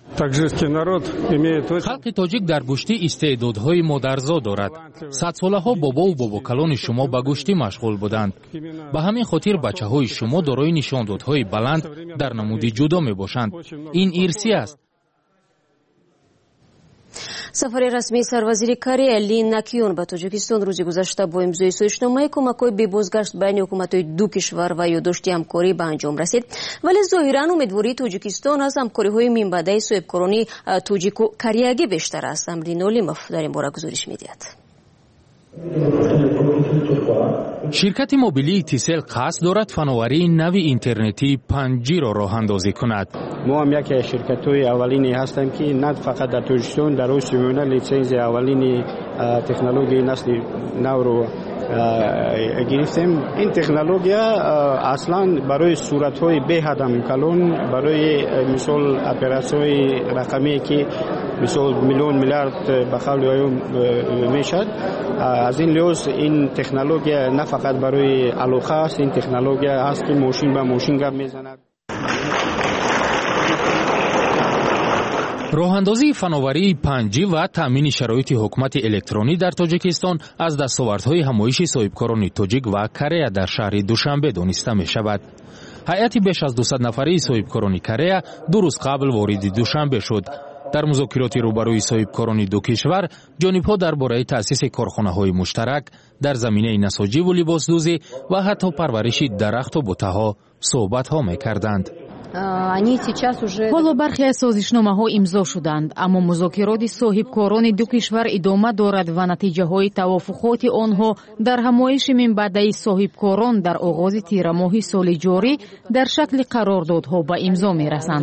خلق تاجیک در گشتی استعدادهای مادرزا دارد. 100 ساله‌ها بابا و باباکلان شما به گشتی مشغول بودند. به همین خاطر بچه‌های شما دارای نشاندادهای بلند در نمود جدا میباشند. این ارثی است. سفر رسمی سرвазири Корея Ли Накион ба Тоҷикистон рӯзи гузашта бо имзои соҳишномаи кӯмакҳои бебозгашт байни ҳукуматҳои ду кишвар ва ёддошти ҳамкорӣ ба анҷом расид. Вале зоҳиран умедвории Тоҷикистон аз ҳамкориҳои минбаъдаи соҳибкорони тоҷику кореягӣ бештар аст. Амрин Олимов дар ин бора гузориш медиҳад. ширкати мобилии Тисел қасд дорад фановарии нави интернетии 5G-ро роҳандозӣ кунад. мо ҳам яке аз ширкатҳои аввалине ҳастем ки на фақат дар Тоҷикистон дар осиё миёна литсензияи аввалини технологияи насли навро гирифтем. ин технология аслан барои суратҳои беҳадам калон, барои мисол оператсияҳои рақамие ки мисол миллион миллиард ба қавли оён мешавад. аз ин лиҳоз ин технология на фақат барои алоқа аст, ин технология аст ки мошин ба мошин гап мезанад. роҳандозии фановарии 5G ва таъмини шароити ҳукумати электронӣ дар Тоҷикистон аз дастовардҳои ҳамоиши соҳибкорони Тоҷик ва Корея дар шаҳри Душанбе дониста мешавад. ҳайати беш аз 200 нафарии соҳибкорони Корея 2 рӯз қабл вориди Душанбе шуд. дар музокироти рӯбарӯи соҳибкорони ду кишвар ҷонибҳо дар бораи таъсиси корхонаҳои муштарак дар заминаи насоҷиву либосдӯзӣ ва ҳатто парвариши дарахту бутаҳо суҳбатҳо мекарданд. ҳоло бархе аз созишномаҳо имзо шуданд, аммо музокироти соҳибкорони ду кишвар идома дорад ва натиҷаҳои тавофуқоти онҳо дар ҳамоиши минбаъдаи соҳибкорон дар оғози тирамоҳи соли ҷорӣ дар шакли қарордодҳо ба имзо мерасанд.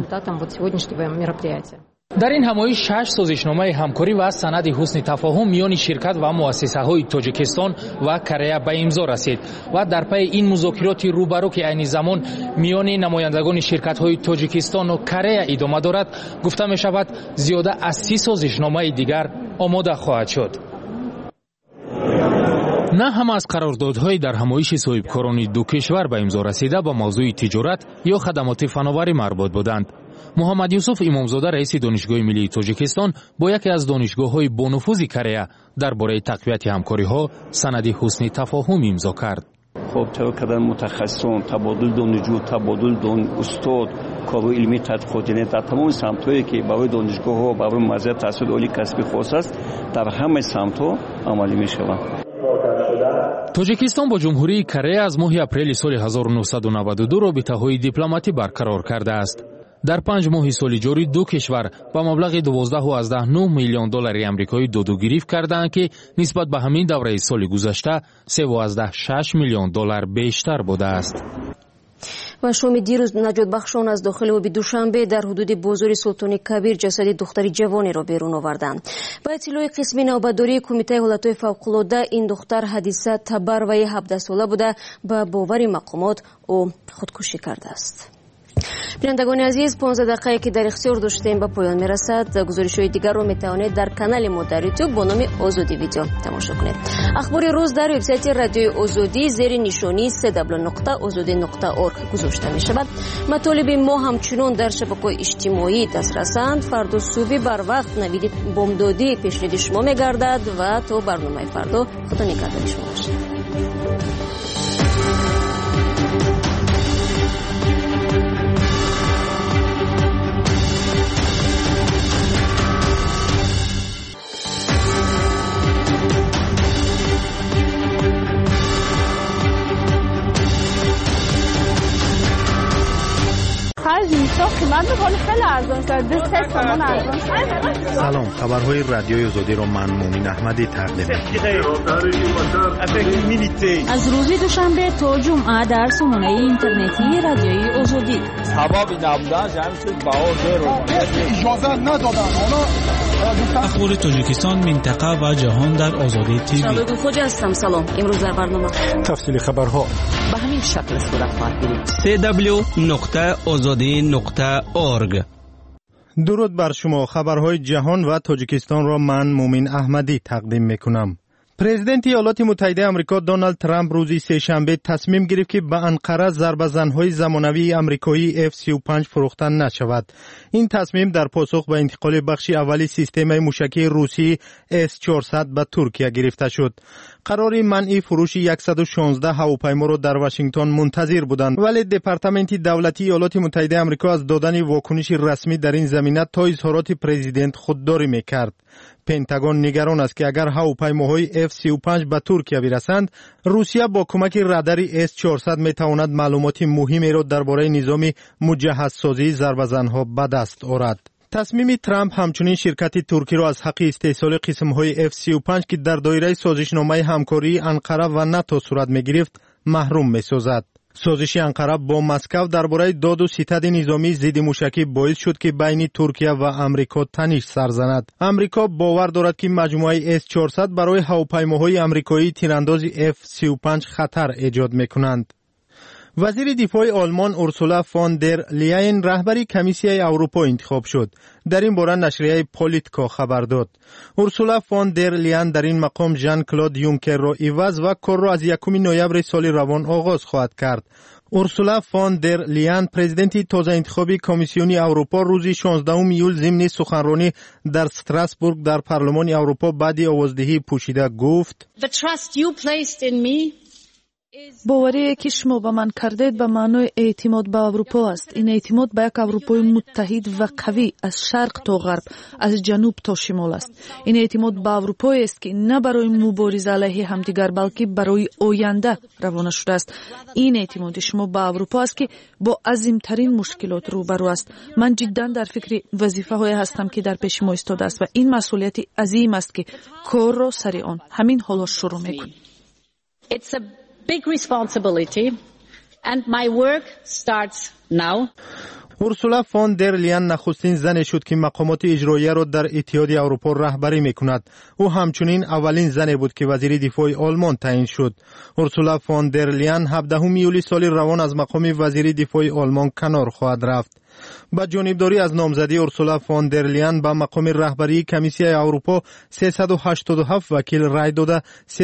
дар ин ҳамоиш 6 созишномаи ҳамкорӣ ва санади ҳусни тафоҳум миёни ширкат ва муассисаҳои Тоҷикистон ва Корея ба имзо расид ва дар пайи ин музокироти рӯбарӯ ки айни замон миёни намояндагони ширкатҳои Тоҷикистону Корея идома дорад, гуфта мешавад зиёда аз 30 созишномаи дигар омода хоҳад шуд. на ҳама аз қарордодҳои дар ҳамоиши соҳибкорони ду кишвар ба имзо расида ба мавзӯи тиҷорат ё хадамоти фановарӣ марбут буданд. муҳаммад Юсуф имомзода раиси донишгоҳи миллии Тоҷикистон бо яке аз донишгоҳҳои бонуфузи Корея дар бораи тақвияти ҳамкориҳо санади ҳусни тафоҳум имзо кард. خب توجه کردن متخصصان، تبادل دانشجو، تبادل استاد، کارو علمی تحقیقات در تمام سمت‌هایی که برای دانشگاه‌ها برای مزیت تحصیل عالی کسبی خاص است در همه سمت‌ها عملی می‌شود. توجیکستان با جمهوری کره از ماه اپریل سال 1992 رابطه‌های دیپلماتی برقرار کرده است. در 5 ماه سال جاری دو کشور با مبلغ 12.9 میلیون دلار آمریکایی دو گرفت کردند که نسبت به همین دوره سال گذشته 3.6 میلیون دلار بیشتر بوده است. و شام دیروز نجات بخشان از داخل آب دوشنبه در حدود بازار سلطان کبیر جسد دختری جوانی را بیرون آوردند. با اطلاع قسم نوبتداری کمیته حالتهای فوق‌العاده این دختر حادثه تبر و 17 ساله بوده، با باور مقامات او خودکشی کرده است. بینندگان عزیز، 15 دقیقه که در اختیار داشتیم به پایان میرسد. گزارش‌های دیگر رو میتوانید در کانال ما در یوتیوب با نام آزادی ویدیو تماشا کنید. اخبار روز در وبسایت رادیوی آزادی زیر نشانی www.azadi.org گذاشته می شود. مطالب ما همچنان در شبکه‌های اجتماعی دسترسند. فردا صبح بر وقت نوید بامدادی پیشنهاد شما میگردد و تا برنامه فردا خدا نگهدار شما باشد. خرج میشه قیمت ولی خیلی ارزان شده 3 تومن ارزان شده. سلام، خبرهای رادیوی آزادی رو من مومین احمدی تقدیم می‌کنم. از روز دوشنبه تا جمعه در سامانه اینترنتی رادیوی آزادی. هوایی نبودن جمعیت باور رو اجازه ندادن. اخبار تاجیکستان، منطقه و جهان در آزادی تیوی. شباب خوش هستم. سلام. امروز در برنامه تفصیل خبرها به همین شکل صورت خواهد گرفت. www.azadi.org. درود بر شما. خبرهای جهان و تاجیکستان را من مومین احمدی تقدیم میکنم. پرزیدنت ایالات متحده آمریکا دونالد ترامپ روز سه‌شنبه تصمیم گرفت که به انقره ضربه‌زن‌های زمانوی آمریکایی F-35 فروخته نشود. این تصمیم در پاسخ به انتقال بخش اولی سیستم موشکی روسی S-400 به ترکیه گرفته شد. قرار منع فروش 116 هواپیما را در واشنگتن منتظر بودند، ولی دپارتمنت دولتی ایالات متحده آمریکا از دادن واکنش رسمی در این زمینه تا اظهارات پرزیدنت خودداری می‌کرد. پنتاگون نگران است که اگر هواپیماهای F-35 به ترکیه برسند، روسیه با کمک راداری S-400 میتواند معلومات مهمی را درباره نظام مجهزسازی ضربه‌زن‌ها به دست آورد. تصمیم ترامپ همچنین شرکت ترکی را از حق استحصال قسم‌های F-35 که در دایره سازشنامه همکاری انقره و ناتو صورت می‌گرفت محروم می‌سازد. سازش انقره با مسکو درباره داد و ستد نظامی ضد موشکی باعث شد که بین ترکیه و امریکا تنش سر زند. امریکا باور دارد که مجموعه S-400 برای هواپیماهای امریکایی تیرانداز F-35 خطر ایجاد می‌کنند. وزیر دفاع آلمان اورسولا فون در لیین رهبری کمیسیای اروپا انتخاب شد. در این باره نشریه پولیتیکا خبر داد. اورسولا فون در لیین در این مقام ژان کلود یونکر را عوض و کار را از 1 نوامبر سال روان آغاز خواهد کرد. اورسولا فون در لیین پرزیدنت تازه انتخابی کمیسیون اروپا روز 16 ایول ضمن سخنرانی در استراسبورگ در پارلمان اروپا بعد آوازدهی پوشیده گفت: باوری که شما به من کردید به معنای اعتماد به اروپا است. این اعتماد به یک اروپای متحد و قوی از شرق تا غرب، از جنوب تا شمال است. این اعتماد به اروپایی است که نه برای مبارزه علیه همدیگر بلکه برای آینده روانه شده است. این اعتماد شما به اروپا است که با عظیمترین مشکلات روبرو است. من جدا در فکر وظیفه های هستم که در پیش ما ایستاده است و این مسئولیت عظیم است که کار را سر آن همین حالا شروع میکنیم. Big responsibility and my work starts now. اورسولا فون در لیین نخستین زنی شد که مقامات اجراییه را در اتحاد اروپا رهبری میکند. او همچنین اولین زنی بود که وزیر دفاع آلمان تعیین شد. اورسولا فون در لیین 17 ایولی سال روان از مقام وزیر دفاع آلمان کنار خواهد رفت. با جانبداری از نامزدی اورسولا فون در لیین به مقام رهبری کمیسیای اروپا 387 وکیل رای داده،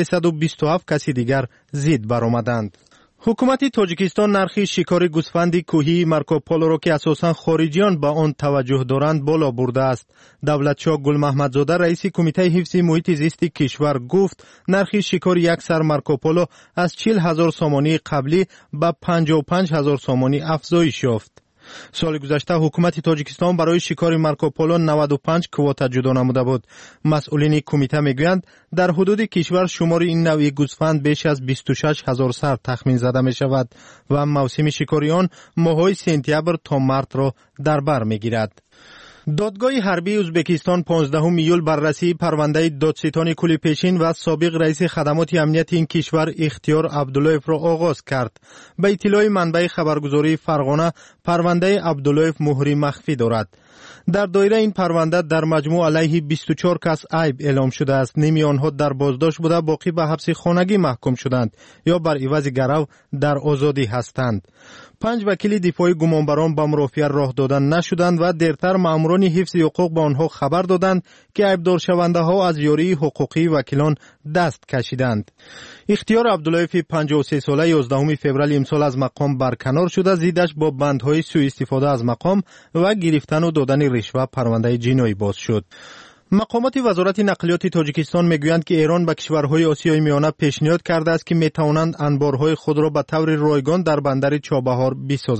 327 کسی دیگر ضد برآمدند. حکومت تاجیکستان نرخ شکار گوسفند کوهی مارکوپولو را که اساساً خارجیان به آن توجه دارند بالا برده است. دولتشاه گل محمدزاده رئیس کمیته حفظ محیط زیست کشور گفت نرخ شکار یک سر مارکوپولو از 40,000 سامانی قبلی به 55,000 سامانی افزایش یافت. سال گذشته حکومت تاجیکستان برای شکار مارکوپولو 95 کواتا جدا نموده بود. مسئولین کمیته میگویند در حدود کشور شمار این نوع گوسفند بیش از 26,000 سر تخمین زده می شود و موسم شکاری آن ماه‌های سپتامبر تا مارت را در بر میگیرد. دادگاه حربی ازبکستان 15 ایول بررسی پرونده دادستان کولیپشین و سابق رئیس خدمات امنیت این کشور اختیار عبداللهیف را آغاز کرد. به اطلاع منبع خبرگزاری فرغانه پرونده عبداللهیف مهری مخفی دارد. در دایره این پرونده در مجموع علیه 24 کس عیب اعلام شده است. نیمی آنها در بازداشت بوده، باقی به حبس خانگی محکوم شدند یا بر عوض گرو در آزادی هستند. 5 وکیل دفاع گمانبران به مرافعه راه دادن نشدند و دیرتر ماموران حفظ حقوق به آنها خبر دادند که عیبدار شونده ها از یاری حقوقی وکیلان دست کشیدند. اختیار عبداللهیف 53 ساله 11 فوریه امسال از مقام برکنار شده، زیدش با بندهای سوء استفاده از مقام و گرفتن و دادن رشوه پرونده جنایی باز شد. مقامات وزارت نقلیات تاجیکستان میگویند که ایران به کشورهای آسیای میانه پیشنهاد کرده است که میتوانند انبارهای خود را به طور رایگان در بندر چابهار بسازند.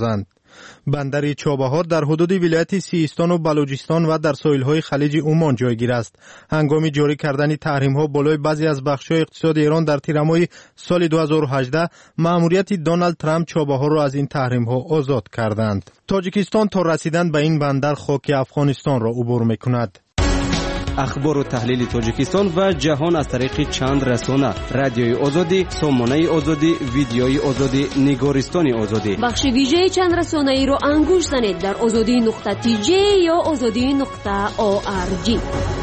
بندر چابهار در حدود ولایت سیستان و بلوچستان و در ساحل‌های خلیج عمان جایگیر است. هنگام جاری کردن تحریم‌ها بالای بعضی از بخش‌های اقتصاد ایران در تیرماه سال 2018 مأموریت دونالد ترامپ چابهار را از این تحریم‌ها آزاد کردند. تاجیکستان تا رسیدن به این بندر خاک افغانستان را عبور می‌کند. اخبار و تحلیل تاجیکستان و جهان از طریق چند رسانه: رادیوی آزادی، سامانه آزادی، ویدیوی آزادی، نگارستان آزادی. بخش ویژه چند رسانه‌ای را انگوش زنید در azadi.tj یا azadi.org.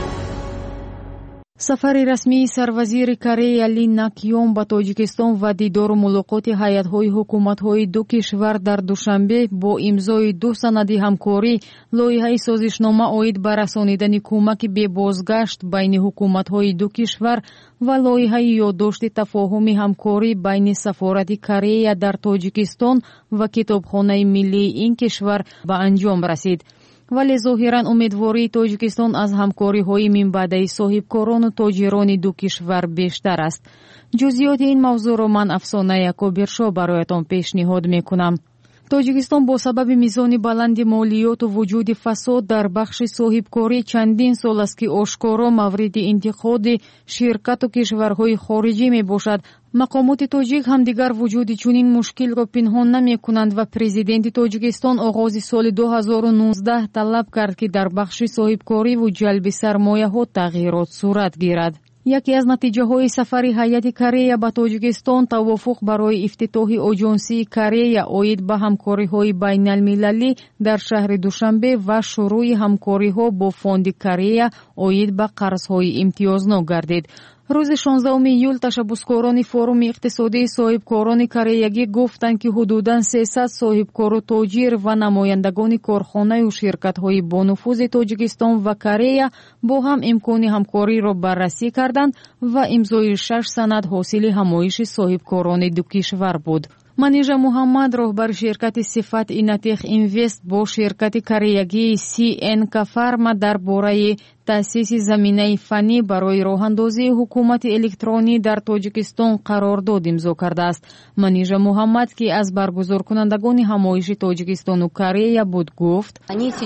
سفر رسمی سروزیر کره لی ناکیوم به تاجیکستان و دیدار و ملاقات هیئت‌های حکومت‌های دو کشور در دوشنبه با امضای دو سند همکاری، لایحه سازشنامه عاید به رسانیدن کمک به بازگشت بین حکومت‌های دو کشور و لایحه یادداشت تفاهم همکاری بین سفارت کره در تاجیکستان و کتابخانه ملی این کشور به انجام رسید. ولی ظاهراً امیدواری تاجیکستان از همکاری‌های منبعدی صاحبکاران و تاجران دو کشور بیشتر است. جزئیات این موضوع را من افسانه یکوبرشا برایتان پیشنهاد می‌کنم. تاجیکستان با سبب میزان بلند مالیات و وجود فساد در بخش صاحبکاری چندین سال است که آشکارا مورد انتقاد شرکت و کشورهای خارجی می باشد. مقامات تاجیک هم دیگر وجود چنین مشکل را پنهان نمی کنند و پرزیدنت تاجیکستان آغاز سال 2019 طلب کرد که در بخش صاحبکاری و جلب سرمایه ها تغییرات صورت گیرد. یکی از نتیجه های سفر هیئت کره به تاجیکستان توافق برای افتتاح آژانسی کره عاید به همکاری های بین المللی در شهر دوشنبه و شروع همکاری ها با فوند کره عاید به قرض های امتیازنامه گردید. روز 16 ایول تشبثکاران فروم اقتصادی صاحبکاران کره‌ای گفتند که حدوداً 300 صاحبکار و تاجر و نمایندگان کارخانه و شرکت‌های با نفوذ تاجیکستان و کره با هم امکان همکاری را بررسی کردند و امضای 6 سند حاصل همایش صاحبکاران دو کشور بود. منیژه محمد راهبر شرکت صفت اینتخ اینوست با شرکت کره‌ای CNK فارما درباره تأسیس زمینه فنی برای راهاندازی حکومت الکترونی در تاجیکستان قرارداد امضا کرده است. منیژه محمد که از برگزار کنندگان همایش تاجیکستان و کره بود گفت: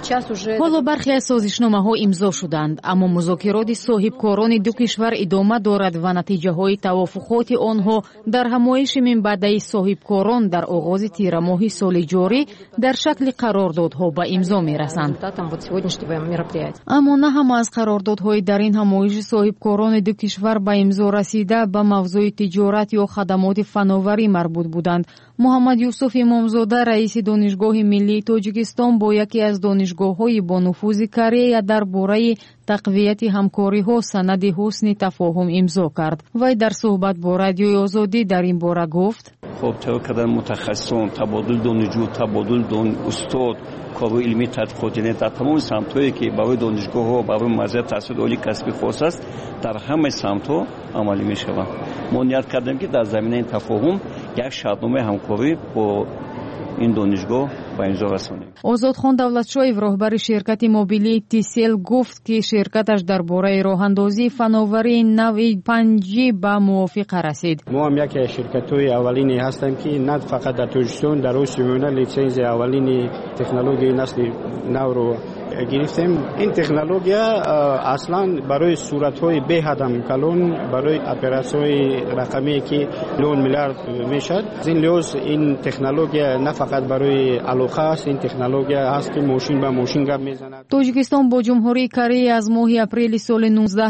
حالا برخی از سازشنامه ها امضا شدند، اما مذاکرات صاحبکاران دو کشور ادامه دارد و نتیجه های توافقات آنها در همایش منبعدی صاحبکاران در آغاز تیر ماه سال جاری در شکل قراردادها به امضا می رسند. اما نه هم از قراردادهای در این همایش صاحبکاران دو کشور به امضا رسیده به موضوع تجارت یا خدمات فناوری مربوط بودند. محمد یوسف امامزاده رئیس دانشگاه ملی تاجیکستان با یکی از دانشگاه‌های با نفوذ کره درباره تقویت همکاری‌ها سند حسن تفاهم امضا کرد. وی در صحبت با رادیوی آزادی در این باره گفت: خب توکیدن متخصصان، تبادل دانشجو، تبادل استاد، کارهای علمی تحقیقات، یعنی در تمام سمت‌هایی که برای دانشگاه‌ها برای مزایای تحصیل عالی کسبی خاص است در همه سمت‌ها عملی می‌شود. ما نیت کردیم که در زمینه این تفاهم یک شرطنامه همکاری با این دانشگاه با امضا رسانیم. آزادخان دولتشاهی راهبر شرکت موبیلی تیسل گفت که شرکتش درباره راهاندازی فناوری نو 5G به موافقه رسید. ما هم یک شرکت‌های اولینی هستیم که نه فقط در تاجیکستان در روز میونه لیسانس اولین تکنولوژی نسل نو رو گرفتیم. این تکنولوژی اصلا برای صورت‌های به حد کلان، برای اپراسیون‌های رقمی که لون میلیارد میشد. این لحاظ این تکنولوژی نه فقط برای علاقه است، این تکنولوژی است که ماشین به ماشین گپ میزند. تاجیکستان با جمهوری کره از ماه اپریل سال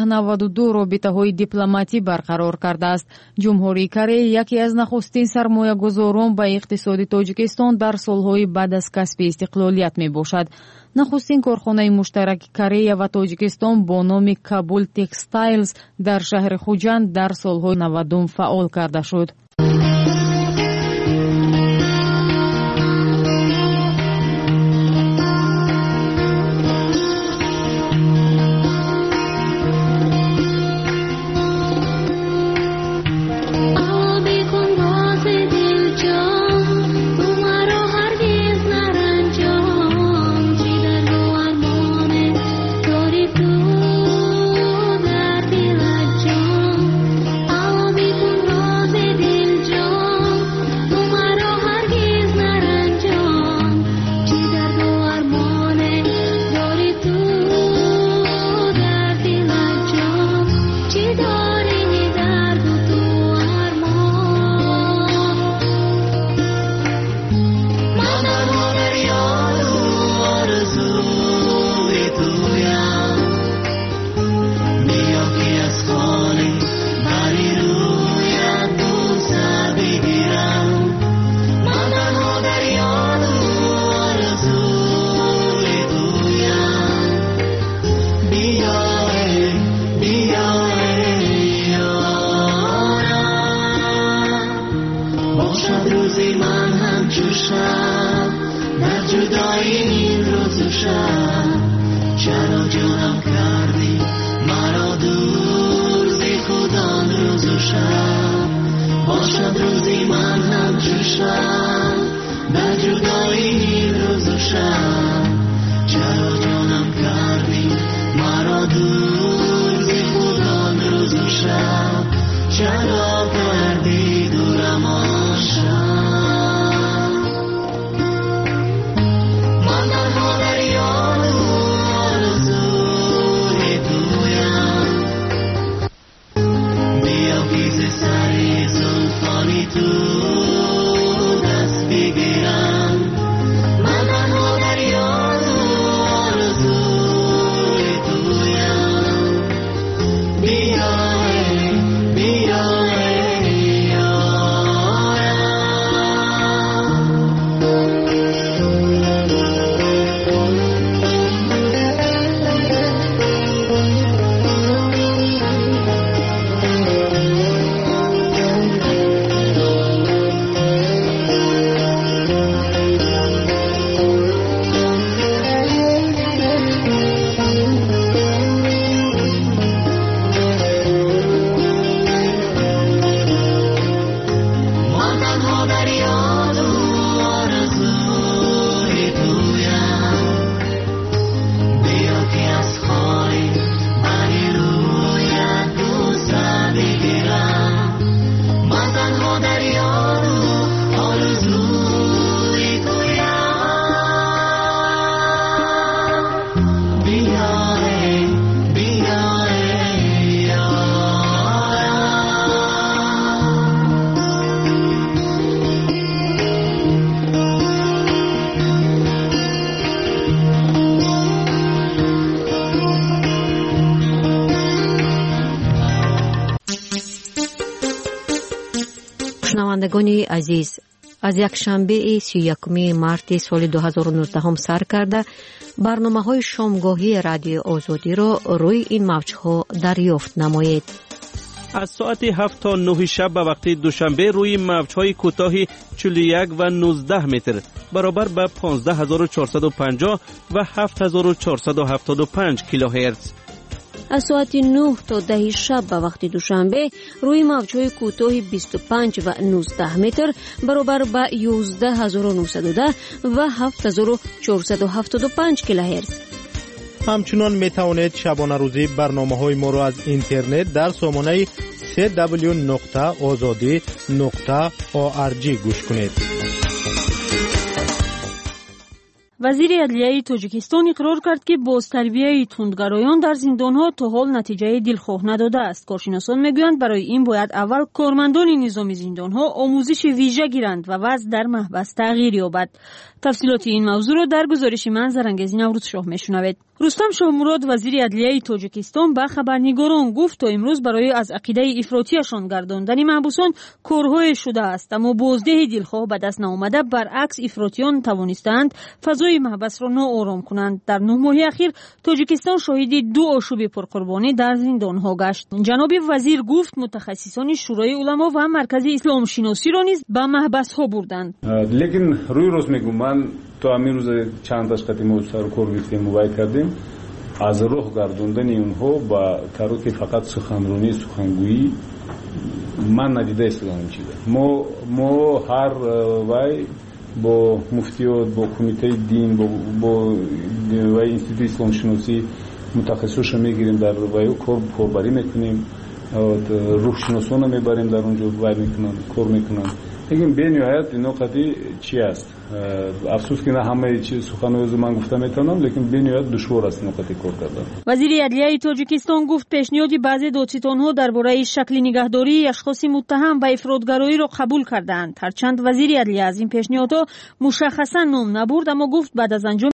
1992 رابطه‌های دیپلماتی برقرار کرده است. جمهوری کره یکی از نخستین سرمایه‌گذاران به اقتصاد تاجیکستان در سال‌های بعد از کسب استقلالیت میباشد. نخستین کارخانه مشترک کره و تاجیکستان با نام کابل تکستایلز در شهر خوجند در سال‌های 90 فعال کرده شد. دل و شب چرا جانم کردی مرا دور زی خودان روز و شب باشد روزی من هم چوشم در جدایی روز و شب چرا جانم کردی مرا دور زی خودان روز و شب چرا کردی دورم آشم من تنها در یاد آرزوی تویم بیا پیش سری زلفانی تو دست بگیرم من تنها در یاد آرزوی تویم بیا شنوندگان عزیز، از یک شنبه 31 مارت سال 2019 سر کرده برنامه‌های شامگاهی رادیو آزادی را روی این موج‌ها دریافت نمایید. از ساعت 7 تا 9 شب به وقت دوشنبه روی موج‌های کوتاه 41 و 19 متر برابر به 15450 و 7475 کیلوهرتز. از ساعت 9 تا 10 شب به وقت دوشنبه روی موج‌های کوتاه 25 و 19 متر برابر به 11910 و 7475 کیلوهرتز. همچنان می توانید شبانه روزی برنامه‌های ما را از اینترنت در سامانه www.azadi.org گوش کنید. وزیر عدلیه تاجیکستان اقرار کرد که بازتربیه توندگرایان در زندان‌ها تا حال نتیجه دلخواه نداده است. کارشناسان میگویند برای این باید اول کارمندان نظام زندان‌ها آموزش ویژه گیرند و وضع در محبس تغییر یابد. تفصیلات این موضوع را در گزارش من زرنگزی نوروز شاه میشنوید. رستم شاه مراد وزیر عدلیه تاجیکستان به خبرنگاران گفت تا امروز برای از عقیده افراطیشان گرداندن محبوسان کارهای شده است، اما بازده دلخواه به دست نآمده. برعکس افراطیان توانستند فضای محبس را ناآرام کنند. در 9 ماه اخیر تاجیکستان شاهد 2 آشوب پرقربانی در زندان‌ها گشت. جناب وزیر گفت متخصصان شورای علما و مرکز اسلام شناسی را نیز به محبس‌ها بردند. لیکن روی روز میگم من تو همین روز چند تاش قدیم سر کار گفتیم و کردیم از روح گردوندن اونها با کارو که فقط سخنگویی من ندیده استم این چیزا. ما هر وای با مفتیات با کمیته دین با وای انستیتوت اسلام شناسی متخصصش میگیریم در وای کاربری میکنیم، روح شناسان میبریم در اونجا وای میکنن کار میکنن. لیکن به نهایت نکته چی است؟ افسوس که نه همه چیز سخنوز من گفتم میتونم، لیکن به نهایت دشوار است نکته کار کردن. وزیر عدلیه تاجیکستان گفت پیشنهاد بعضی دادستان‌ها درباره شکل نگهداری اشخاص متهم به افراطگرایی را قبول کردند. هرچند وزیر عدلیه از این پیشنهادها مشخصا نام نبرد، اما گفت بعد از انجام